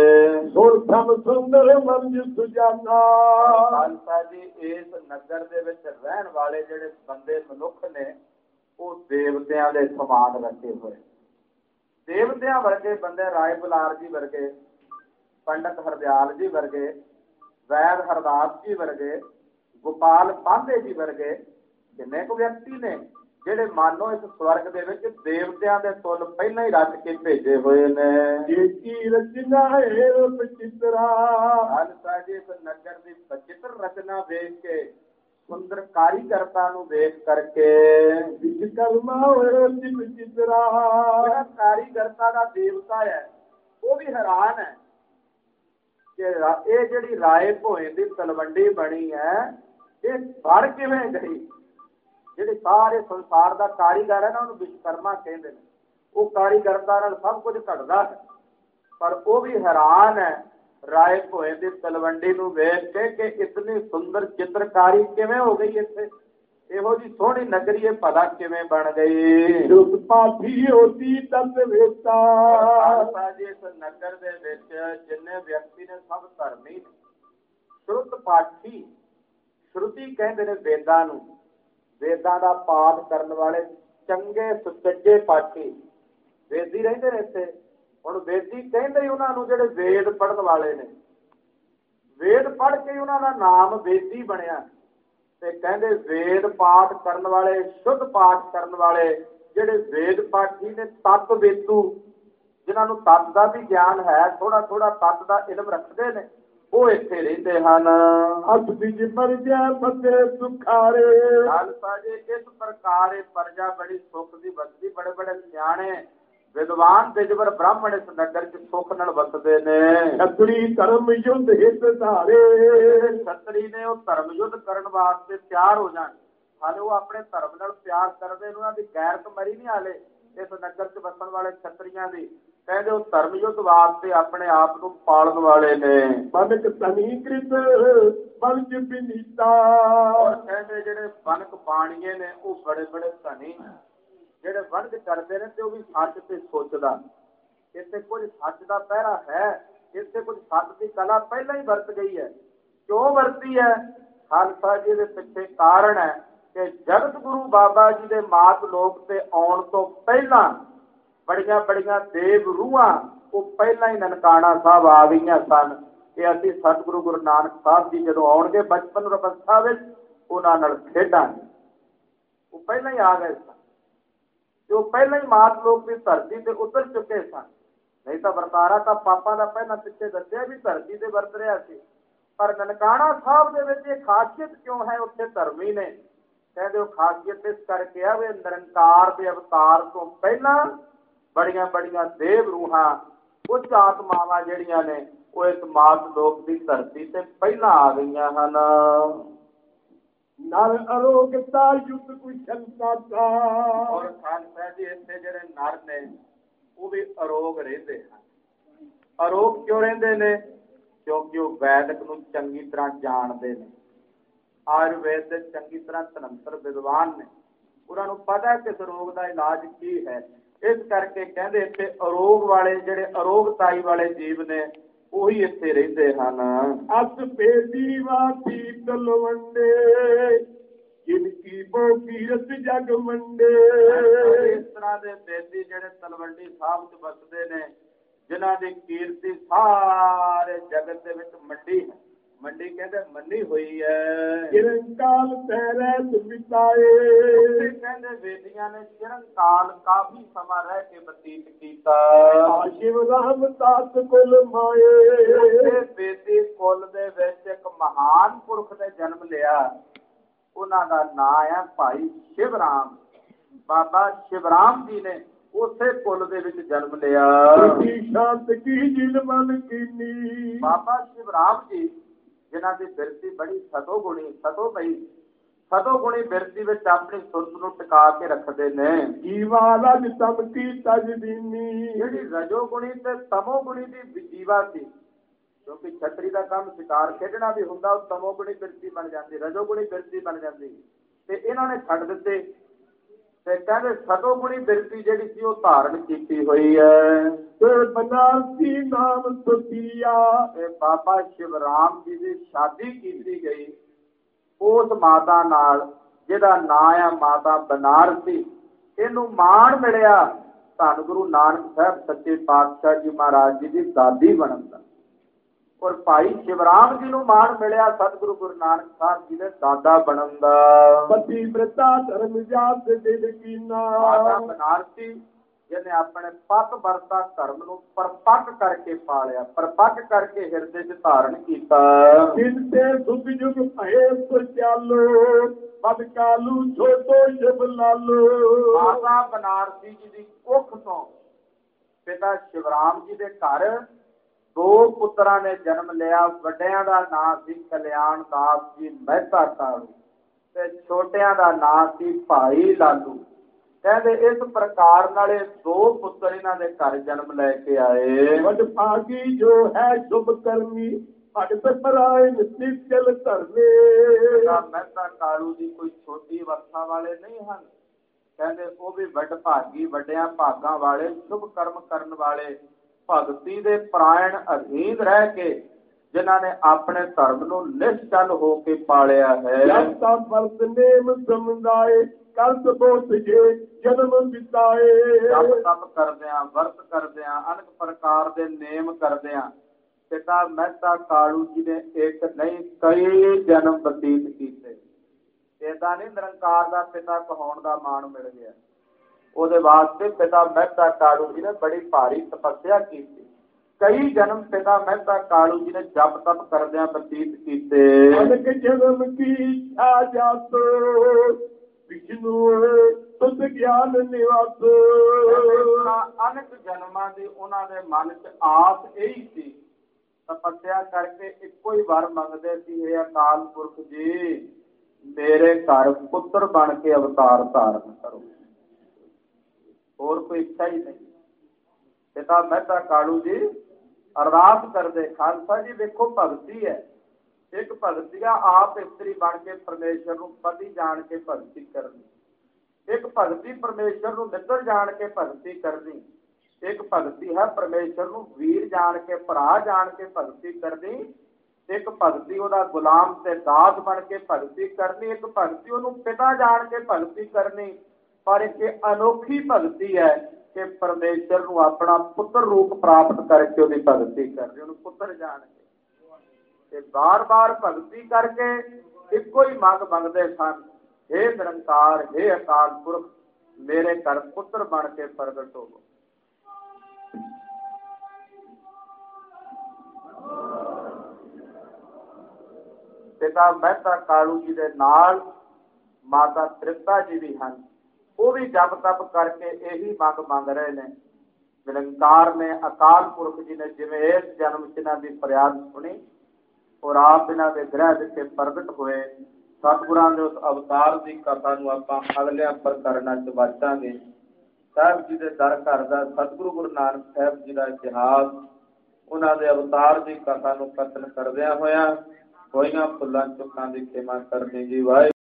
ਸੁੰਦਰ ਮੰਜ ਸੁਜਾਨਾ, ਖਾਲਸਾ ਜੀ ਇਸ ਨਗਰ ਦੇ ਵਿੱਚ ਰਹਿਣ ਵਾਲੇ ਜਿਹੜੇ ਬੰਦੇ ਮਨੁੱਖ ਨੇ, ਉਹ ਦੇਵਤਿਆਂ ਦੇ ਸਮਾਨ ਰੱਖੇ ਹੋਏ। ਦੇਵਤਿਆਂ ਵਰਗੇ ਬੰਦੇ, ਰਾਏ ਬੁਲਾਰ ਜੀ ਵਰਗੇ, ਪੰਡਤ ਹਰਦਿਆਲ ਜੀ ਵਰਗੇ, ਵੈਦ ਹਰਦਾਸ ਜੀ ਵਰਗੇ, ਗੋਪਾਲ ਪਾਂਧੇ ਜੀ ਵਰਗੇ ਕਿੰਨੇ ਕੁ ਵਿਅਕਤੀ ਨੇ ਜਿਹੜੇ ਮਾਨੋ ਇਸ ਸਵਰਗ ਦੇ ਵਿੱਚ ਦੇਵਤਿਆਂ ਦੇ ਤੁਲ ਪਹਿਲਾਂ ਹੀ ਰਚ ਕੇ ਭੇਜੇ ਹੋਏ ਨੇ। ਕੀ ਰਚਨਾ ਹੈ ਬਚਿਤਰਾ, ਖਾਲਸਾ ਜੀ ਇਸ ਨਗਰ ਦੀ ਬਚਿੱਤਰ ਰਚਨਾ ਵੇਖ ਕੇ, ਸੁੰਦਰ ਕਾਰੀਗਰਤਾ ਨੂੰ ਵੇਖ ਕਰਕੇ, ਵਿਸ਼ਕਰਮਾ ਹੋਏ ਬਚਿਤਰਾ, ਜਿਹੜਾ ਕਾਰੀਗਰਤਾ ਦਾ ਦੇਵਤਾ ਹੈ ਉਹ ਵੀ ਹੈਰਾਨ ਹੈ ਕਿ ਇਹ ਜਿਹੜੀ ਰਾਏ ਭੋਏ ਦੀ ਤਲਵੰਡੀ ਬਣੀ ਹੈ, ਇਹ ਬਣ ਕਿਵੇਂ ਗਈ। ਜਿਹੜੇ ਸਾਰੇ ਸੰਸਾਰ ਦਾ ਕਾਰੀਗਰ ਹੈ ਨਾ, ਉਹਨੂੰ ਵਿਸ਼ਕਰਮਾ ਕਹਿੰਦੇ ਨੇ। ਉਹ ਕਾਰੀਗਰਤਾ ਨਾਲ ਸਭ ਕੁਝ ਘਟਦਾ ਹੈ, ਪਰ ਉਹ ਵੀ ਹੈਰਾਨ ਹੈ ਰਾਏ ਭੋਏ ਦੀ ਤਲਵੰਡੀ ਨੂੰ ਵੇਖ ਕੇ ਕਿ ਇਤਨੀ ਸੁੰਦਰ ਚਿੱਤਰਕਾਰੀ ਕਿਵੇਂ ਹੋ ਗਈ ਇੱਥੇ, ਇਹੋ ਜੀ ਸੋਹਣੀ ਨਗਰੀ ਇਹ ਭਲਾ ਕਿਵੇਂ ਬਣ ਗਈ। ਪਾਠੀ ਹੋਤੀ ਤਤ ਵੇਤਾ, ਖਾਲਸਾ ਜੀ ਇਸ ਨਗਰ ਦੇ ਵਿੱਚ ਜਿੰਨੇ ਵਿਅਕਤੀ ਨੇ ਸਭ ਧਰਮੀ ਨੇ। ਸ਼ਰੁਤ ਪਾਠੀ, ਸ਼ਰੁਤੀ ਕਹਿੰਦੇ ਨੇ ਵੇਦਾਂ ਨੂੰ, ਵੇਦਾਂ ਦਾ ਪਾਠ ਕਰਨ ਵਾਲੇ ਚੰਗੇ ਸੁਚੱਜੇ ਪਾਠੀ ਵੇਦੀ ਰਹਿੰਦੇ ਨੇ ਇੱਥੇ। ਹੁਣ ਵੇਦੀ ਕਹਿੰਦੇ ਉਹਨਾਂ ਨੂੰ ਜਿਹੜੇ ਵੇਦ ਪੜ੍ਹਨ ਵਾਲੇ ਨੇ, ਵੇਦ ਪੜ੍ਹ ਕੇ ਉਹਨਾਂ ਦਾ ਨਾਮ ਵੇਦੀ ਬਣਿਆ। ਤੇ ਕਹਿੰਦੇ ਵੇਦ ਪਾਠ ਕਰਨ ਵਾਲੇ, ਸ਼ੁੱਧ ਪਾਠ ਕਰਨ ਵਾਲੇ ਜਿਹੜੇ ਵੇਦ ਪਾਠੀ ਨੇ, ਤੱਤ ਵੇਦੂ, ਜਿਨ੍ਹਾਂ ਨੂੰ ਤੱਤ ਦਾ ਵੀ ਗਿਆਨ ਹੈ, ਥੋੜਾ ਥੋੜਾ ਤੱਤ ਦਾ ਇਲਮ ਰੱਖਦੇ ਨੇ, ਉਹ ਇੱਥੇ ਰਹਿੰਦੇ ਹਨ। ਅਸ ਬਿਜ ਪਰਜਾ ਫਤੇ ਸੁਖਾਰੇ, ਖਾਲਸਾ ਜੀ ਇਸ ਪ੍ਰਕਾਰ ਇਹ ਪਰਜਾ ਬੜੀ ਸੁੱਖ ਦੀ ਵਸਦੀ, ਬੜੇ ਬੜੇ ਸਿਆਣੇ ਵਿਦਵਾਨ ਬਿਜਵਰ ਬ੍ਰਾਹਮਣ ਇਸ ਨਗਰ ਚ ਸੁੱਖ ਨਾਲ ਵਸਦੇ ਨੇ। ਛਤਰੀ ਧਰਮ ਯੁੱਧ ਹਿੱਤ ਧਾਰੇ, ਛਤਰੀ ਨੇ ਉਹ ਧਰਮ ਯੁੱਧ ਕਰਨ ਵਾਸਤੇ ਤਿਆਰ ਹੋ ਜਾਣ। ਹਾਲੇ ਉਹ ਆਪਣੇ ਧਰਮ ਨਾਲ ਪਿਆਰ ਕਰਦੇ ਨੇ, ਉਹਨਾਂ ਦੀ ਗੈਰਤ ਮਰੀ ਨਹੀਂ ਹਾਲੇ ਇਸ ਨਗਰ ਚ ਵਸਣ ਵਾਲੇ ਛਤਰੀਆਂ ਦੀ। ਕਹਿੰਦੇ ਉਹ ਧਰਮ ਯੁੱਧ ਵਾਸਤੇ ਆਪਣੇ ਆਪ ਨੂੰ ਪਾਲਣ ਵਾਲੇ ਨੇ। ਬਨਕ ਧਨੀਕ੍ਰਿਤ ਬਲਜ ਬਿਨੀਤਾ, ਔਰ ਕਹਿੰਦੇ ਜਿਹੜੇ ਬਨਕ ਬਾਣੀਏ ਨੇ ਉਹ ਬੜੇ ਬੜੇ ਧਨੀ, ਜਿਹੜੇ ਵਣਜ ਕਰਦੇ ਨੇ ਤੇ ਉਹ ਵੀ ਸੱਚ ਤੇ ਸੋਚਦਾ। ਇੱਥੇ ਕੁਝ ਸੱਚ ਦਾ ਪਹਿਰਾ ਹੈ, ਇੱਥੇ ਕੁਝ ਸੱਚ ਦੀ ਕਲਾ ਪਹਿਲਾਂ ਹੀ ਵਰਤ ਗਈ ਹੈ। ਕਿਉਂ ਵਰਤੀ ਹੈ? ਖਾਲਸਾ ਜੀ ਦੇ ਪਿੱਛੇ ਕਾਰਨ ਹੈ ਕਿ ਜਗਤ ਗੁਰੂ ਬਾਬਾ ਜੀ ਦੇ ਮਾਤ ਲੋਕ ਤੇ ਆਉਣ ਤੋਂ ਪਹਿਲਾਂ ਬੜੀਆਂ ਬੜੀਆਂ ਦੇਵ ਰੂਹਾਂ ਉਹ ਪਹਿਲਾਂ ਹੀ ਨਨਕਾਣਾ ਸਾਹਿਬ ਆ ਗਈਆਂ ਸਨ ਕਿ ਅਸੀਂ ਸਤਿਗੁਰੂ ਗੁਰੂ ਨਾਨਕ ਸਾਹਿਬ ਜੀ ਜਦੋਂ ਆਉਣਗੇ ਬਚਪਨ ਅਵਸਥਾ ਵਿੱਚ ਉਹਨਾਂ ਨਾਲ ਖੇਡਾਂਗੇ। ਉਹ ਪਹਿਲਾਂ ਹੀ ਆ ਗਏ ਸਨ ਤੇ ਉਹ ਪਹਿਲਾਂ ਹੀ ਮਾਤ ਲੋਕ ਦੀ ਧਰਤੀ ਤੇ ਉਤਰ ਚੁੱਕੇ ਸਨ। ਨਹੀਂ ਤਾਂ ਵਰਤਾਰਾ ਤਾਂ ਪਾਪਾਂ ਦਾ ਪਹਿਲਾਂ ਪਿੱਛੇ ਦੱਸਿਆ ਵੀ ਧਰਤੀ ਤੇ ਵਰਤ ਰਿਹਾ ਸੀ। ਪਰ ਨਨਕਾਣਾ ਸਾਹਿਬ ਦੇ ਵਿੱਚ ਇਹ ਖਾਸੀਅਤ ਕਿਉਂ ਹੈ? ਉੱਥੇ ਧਰਮੀ ਨੇ ਕਹਿੰਦੇ ਉਹ ਖਾਸੀਅਤ ਇਸ ਕਰਕੇ ਆ ਵੀ ਨਿਰੰਕਾਰ ਦੇ ਅਵਤਾਰ ਤੋਂ ਪਹਿਲਾਂ ਬੜੀਆਂ ਬੜੀਆਂ ਦੇਵ ਰੂਹਾਂ, ਉੱਚ ਆਤਮਾਵਾਂ ਜਿਹੜੀਆਂ ਨੇ ਉਹ ਇਸ ਮਾਤ ਲੋਕ ਦੀ ਧਰਤੀ ਤੇ ਪਹਿਲਾਂ ਆ ਗਈਆਂ ਹਨ। ਨਰ ਅਰੋਗਤਾ ਯੁੱਧ ਕੁਸ਼ਲਤਾ ਦਾ, ਔਰ ਖਾਲਸਾ ਜੀ ਇੱਥੇ ਜਿਹੜੇ ਨਰ ਨੇ ਉਹ ਵੀ ਅਰੋਗ ਰਹਿੰਦੇ ਹਨ। ਅਰੋਗ ਕਿਉਂ ਰਹਿੰਦੇ ਨੇ? ਕਿਉਂਕਿ ਉਹ ਵੈਦਿਕ ਨੂੰ ਚੰਗੀ ਤਰ੍ਹਾਂ ਜਾਣਦੇ ਨੇ, ਆਯੁਰਵੇਦ ਦੇ ਚੰਗੀ ਤਰ੍ਹਾਂ ਧਨੰਤਰ ਵਿਦਵਾਨ ਨੇ, ਉਹਨਾਂ ਨੂੰ ਪਤਾ ਕਿ ਇਸ ਰੋਗ ਦਾ ਇਲਾਜ ਕੀ ਹੈ। ਇਸ ਕਰਕੇ ਕਹਿੰਦੇ ਇੱਥੇ ਅਰੋਗ ਵਾਲੇ, ਜਿਹੜੇ ਅਰੋਗਤਾਈ ਵਾਲੇ ਜੀਵ ਨੇ, ਉਹੀ ਇੱਥੇ ਰਹਿੰਦੇ ਹਨ। ਅਸ ਬੇਦੀ ਵਾਤੀ ਤਲਵੰਡੇ ਜਿਨਕੀ ਬੋ ਕੀਰਤ ਜਗ ਮੰਡੇ। ਇਸ ਤਰ੍ਹਾਂ ਦੇ ਬੇਦੀ ਜਿਹੜੇ ਤਲਵੰਡੀ ਸਾਹਿਬ ਚ ਵਸਦੇ ਨੇ, ਜਿਨ੍ਹਾਂ ਦੀ ਕੀਰਤੀ ਸਾਰੇ ਜਗਤ ਦੇ ਵਿੱਚ ਮੰਡੀ ਹੈ। ਮੰਡੀ ਕਹਿੰਦੇ ਮੰਨੀ ਹੋਈ ਹੈ। ਚਿਰੰਕਾਲ ਤੇਰੇ ਬਿਤਾਏ, ਕਹਿੰਦੇ ਬੇਦੀਆਂ ਨੇ ਚਿਰੰਕਾਲ ਕਾਫੀ ਸਮਾਂ ਰਹਿ ਕੇ ਬਤੀਤ ਕੀਤਾ। ਸ਼ਿਵ ਰਾਮ ਦਾਸ ਕੁਲ ਮਾਏ, ਬੇਦੀ ਕੁਲ ਦੇ ਵਿੱਚ ਇੱਕ ਮਹਾਨ ਪੁਰਖ ਨੇ ਜਨਮ ਲਿਆ। ਉਹਨਾਂ ਦਾ ਨਾਂ ਹੈ ਭਾਈ ਸ਼ਿਵ ਰਾਮ। ਬਾਬਾ ਸ਼ਿਵਰਾਮ ਜੀ ਨੇ ਉਸੇ ਕੁਲ ਦੇ ਵਿੱਚ ਜਨਮ ਲਿਆ। ਸ਼ਾਂਤ ਕੀ ਜਿਲ ਮਨ ਕੀਨੀ, ਬਾਬਾ ਸ਼ਿਵਰਾਮ ਜੀ ਜਿਨ੍ਹਾਂ ਦੀ ਬਿਰਤੀ ਬੜੀ ਸਤੋਗੁਣੀ ਬਿਰਤੀ ਵਿੱਚ ਆਪਣੀ ਸੁਰਤ ਨੂੰ ਟਿਕਾ ਕੇ ਰੱਖਦੇ ਨੇ। ਜੀਵਾ ਰਜ ਤਮਕੀ ਤਜਦੀਨੀ, ਜਿਹੜੀ ਰਜੋਗੁਣੀ ਤੇ ਤਮੋਗੁਣੀ ਦੀ ਜੀਵਾ ਸੀ, ਕਿਉਂਕਿ ਛਤਰੀ ਦਾ ਕੰਮ ਸ਼ਿਕਾਰ ਖੇਡਣਾ ਵੀ ਹੁੰਦਾ, ਉਹ ਤਮੋਗੁਣੀ ਬਿਰਤੀ ਬਣ ਜਾਂਦੀ, ਰਜੋਗੁਣੀ ਬਿਰਤੀ ਬਣ ਜਾਂਦੀ, ਤੇ ਇਹਨਾਂ ਨੇ ਛੱਡ ਦਿੱਤੇ। ਤੇ ਕਹਿੰਦੇ ਸਤੋਗੁਣੀ ਬਿਰਤੀ ਜਿਹੜੀ ਸੀ ਉਹ ਧਾਰਨ ਕੀਤੀ ਹੋਈ ਹੈ। ਤੇ ਬਨਾਰਸੀ ਨਾਮ ਸੁਖੀਆ, ਤੇ ਬਾਬਾ ਸ਼ਿਵਰਾਮ ਜੀ ਦੀ ਸ਼ਾਦੀ ਕੀਤੀ ਗਈ ਉਸ ਮਾਤਾ ਨਾਲ, ਜਿਹਦਾ ਨਾਂ ਹੈ ਮਾਤਾ ਬਨਾਰਸੀ। ਇਹਨੂੰ ਮਾਣ ਮਿਲਿਆ ਧੰਨ ਗੁਰੂ ਨਾਨਕ ਸਾਹਿਬ ਸੱਚੇ ਪਾਤਸ਼ਾਹ ਜੀ ਮਹਾਰਾਜ ਜੀ ਦੀ ਦਾਦੀ ਬਣਨ ਦਾ। ਔਰ ਭਾਈ ਸ਼ਿਵਰਾਮ ਜੀ ਨੂੰ ਮਾਣ ਮਿਲਿਆ ਸਤਿਗੁਰੂ ਗੁਰੂ ਨਾਨਕ ਸਾਹਿਬ ਜੀ ਦੇ ਦਾਦਾ ਬਣਨ ਦਾ। ਪਤੀ ਬ੍ਰਤਾ ਧਰਮ ਜਾਤ ਦਿਲ ਕੀਨਾ, ਮਾਤਾ ਬਨਾਰਸੀ ਜਿਹਨੇ ਆਪਣੇ ਪੱਕ ਵਰਤਾ ਧਰਮ ਨੂੰ ਪਰਪੱਕ ਕਰਕੇ ਪਾਲਿਆ, ਪਰਪੱਕ ਕਰਕੇ ਹਿਰਦੇ 'ਚ ਧਾਰਨ ਕੀਤਾ। ਦਿਨ ਤੇ ਸੁਖ ਜੁਗ ਭਏ ਸੁਚਾਲੋ, ਬਦ ਕਾਲੂ ਛੋਟੋ ਸ਼ਿਵ ਲਾਲੋ। ਮਾਤਾ ਬਨਾਰਸੀ ਜੀ ਦੀ ਕੁੱਖ ਤੋਂ ਪਿਤਾ ਸ਼ਿਵਰਾਮ ਜੀ ਦੇ ਘਰ 2 ਪੁੱਤਰਾਂ ਨੇ ਜਨਮ ਲਿਆ। ਵੱਡਿਆਂ ਦਾ ਨਾਂ ਸੀ ਕਲਿਆਣ ਦਾਸ ਜੀ ਮਹਿਤਾ ਕਾਲੂ, ਤੇ ਛੋਟਿਆਂ ਦਾ ਨਾਂ ਸੀ ਭਾਈ ਲਾਲੂ। ਕਹਿੰਦੇ ਇਸ ਪ੍ਰਕਾਰ ਨਾਲ 2 ਪੁੱਤਰ ਇਹਨਾਂ ਦੇ ਘਰ ਜਨਮ ਲੈ ਕੇ ਆਏ। ਵਡ ਭਾਗੀ ਜੋ ਹੈ ਸ਼ੁਭ ਕਰਮੀ, ਭਗਤ ਪਰਾਇਣ ਨਿਸ਼ਚਲ ਧਰਮੇ। ਮਹਿਤਾ ਕਾਲੂ ਜੀ ਕੋਈ ਛੋਟੀ ਅਵਸਥਾ ਵਾਲੇ ਨਹੀਂ ਹਨ। ਕਹਿੰਦੇ ਉਹ ਵੀ ਵੱਡ ਭਾਗੀ, ਵੱਡਿਆਂ ਭਾਗਾਂ ਵਾਲੇ, ਸ਼ੁਭ ਕਰਮ ਕਰਨ ਵਾਲੇ, ਭਗਤੀ ਦੇ ਪ੍ਰਾਇਣ ਅਧੀਨ ਰਹਿ ਕੇ ਜਿਨ੍ਹਾਂ ਨੇ ਆਪਣੇ ਧਰਮ ਨੂੰ ਨਿਸ਼ਚਲ ਹੋ ਕੇ ਪਾਲਿਆ ਹੈ। ਜਨਤਾ ਵਰਤ ਨੇਮ ਸਮੁਦਾਏ, ਕਰਤ ਬੋਧ ਜੇ ਜਨਮ ਬਿਤਾਏ। ਜਪ ਤਪ ਕਰਦਿਆਂ, ਵਰਤ ਕਰਦਿਆਂ, ਅਨੇਕ ਪ੍ਰਕਾਰ ਦੇ ਨੇਮ ਕਰਦਿਆਂ ਪਿਤਾ ਮਹਿਤਾ ਕਾਲੂ ਜੀ ਨੇ ਇੱਕ ਨਹੀਂ ਕਈ ਜਨਮ ਬਤੀਤ ਕੀਤੇ। ਏਦਾਂ ਨਹੀਂ ਨਿਰੰਕਾਰ ਦਾ ਪਿਤਾ ਕਹਾਉਣ ਦਾ ਮਾਣ ਮਿਲ ਗਿਆ। ਉਹਦੇ ਵਾਸਤੇ ਪਿਤਾ ਮਹਿਤਾ ਕਾਲੂ ਜੀ ਨੇ ਬੜੀ ਭਾਰੀ ਤਪੱਸਿਆ ਕੀਤੀ। ਕਈ ਜਨਮ ਪਿਤਾ ਮਹਿਤਾ ਕਾਲੂ ਜੀ ਨੇ ਜਪ ਤਪ ਕਰਦਿਆਂ ਬਤੀਤ ਕੀਤੇ। ਅਨਕ ਜਨਮ ਕੀ ਇੱਛਾ ਜਾਤੋ, ਵਿਸ਼ਨੂੰ ਤੁਧ ਗਿਆਨ ਨਿਵਾਸ। ਅਨੇਕ ਜਨਮਾਂ ਦੀ ਉਹਨਾਂ ਦੇ ਮਨ 'ਚ ਆਸ ਇਹੀ ਸੀ, ਤਪੱਸਿਆ ਕਰਕੇ ਇੱਕੋ ਹੀ ਵਰ ਮੰਗਦੇ ਸੀ, ਇਹ ਅਕਾਲ ਪੁਰਖ ਜੀ ਮੇਰੇ ਘਰ ਪੁੱਤਰ ਬਣ ਕੇ ਅਵਤਾਰ ਧਾਰਨ ਕਰੋ, ਹੋਰ ਕੋਈ ਇੱਛਾ ਹੀ ਨਹੀਂ। ਪਿਤਾ ਮਹਿਤਾ ਕਾਲੂ ਜੀ ਅਰਦਾਸ ਕਰਦੇ। ਖਾਲਸਾ ਜੀ ਵੇਖੋ ਭਗਤੀ ਹੈ, ਇੱਕ ਭਗਤੀ ਆ ਆਪ ਇਸਤਰੀ ਬਣ ਕੇ ਪਰਮੇਸ਼ਰ ਨੂੰ ਪਤੀ ਜਾਣ ਕੇ ਭਗਤੀ ਕਰਨੀ, ਇੱਕ ਭਗਤੀ ਪਰਮੇਸ਼ਰ ਨੂੰ ਮਿੱਤਰ ਜਾਣ ਕੇ ਭਗਤੀ ਕਰਨੀ, ਇੱਕ ਭਗਤੀ ਹੈ ਪਰਮੇਸ਼ਰ ਨੂੰ ਵੀਰ ਜਾਣ ਕੇ, ਭਰਾ ਜਾਣ ਕੇ ਭਗਤੀ ਕਰਨੀ, ਇੱਕ ਭਗਤੀ ਉਹਦਾ ਗੁਲਾਮ ਤੇ ਦਾਸ ਬਣ ਕੇ ਭਗਤੀ ਕਰਨੀ, ਇੱਕ ਭਗਤੀ ਉਹਨੂੰ ਪਿਤਾ ਜਾਣ ਕੇ ਭਗਤੀ ਕਰਨੀ। ਪਰ ਇੱਕ ਅਨੋਖੀ ਭਗਤੀ ਹੈ ਕਿ ਪਰਮੇਸ਼ਰ ਨੂੰ ਆਪਣਾ ਪੁੱਤਰ ਰੂਪ ਪ੍ਰਾਪਤ ਕਰਕੇ ਉਹਦੀ ਭਗਤੀ ਕਰਨੀ, ਉਹਨੂੰ ਪੁੱਤਰ ਜਾਣ ਕੇ। ਤੇ ਬਾਰ-ਬਾਰ ਭਗਤੀ ਕਰਕੇ ਇੱਕੋ ਹੀ ਮੰਗ ਮੰਗਦੇ ਸਨ, ਹੇ ਨਿਰੰਕਾਰ, ਹੇ ਅਕਾਲ ਪੁਰਖ, ਮੇਰੇ ਘਰ ਪੁੱਤਰ ਬਣ ਕੇ ਪ੍ਰਗਟ ਹੋਵੋ। ਪਿਤਾ ਮਹਿਤਾ ਕਾਲੂ ਜੀ ਦੇ ਨਾਲ ਮਾਤਾ ਤ੍ਰਿਪਤਾ ਜੀ ਵੀ ਹਨ, ਉਹ ਵੀ ਜਪ ਤਪ ਕਰਕੇ ਇਹੀ ਮੰਗ ਮੰਗ ਰਹੇ ਨੇ। ਨਿਰੰਕਾਰ ਨੇ, ਅਕਾਲ ਪੁਰਖ ਜੀ ਨੇ ਜਿਵੇਂ ਇਸ ਜਨਮ 'ਚ ਇਹਨਾਂ ਦੀ ਫਰਿਆਦ ਸੁਣੀ ਔਰ ਆਪ ਇਹਨਾਂ ਦੇ ਗ੍ਰਹਿ ਵਿਖੇ ਪ੍ਰਗਟ ਹੋਏ। ਸਤਿਗੁਰਾਂ ਦੇ ਉਸ ਅਵਤਾਰ ਦੀ ਕਥਾ ਨੂੰ ਆਪਾਂ ਅਗਲੇ ਪ੍ਰਕਰਨਾਂ 'ਚ ਵਾਚਾਂਗੇ। ਸਾਹਿਬ ਜੀ ਦੇ ਦਰ ਘਰ ਦਾ ਸਤਿਗੁਰੂ ਗੁਰੂ ਨਾਨਕ ਸਾਹਿਬ ਜੀ ਦਾ ਇਤਿਹਾਸ, ਉਹਨਾਂ ਦੇ ਅਵਤਾਰ ਦੀ ਕਥਾ ਨੂੰ ਕਥਨ ਕਰਦਿਆਂ ਹੋਇਆਂ ਹੋਈਆਂ ਭੁੱਲਾਂ ਚੁੱਕਾਂ ਦੀ ਖਿਮਾ ਕਰਨੀ ਜੀ। ਵਾਹਿਗੁਰੂ।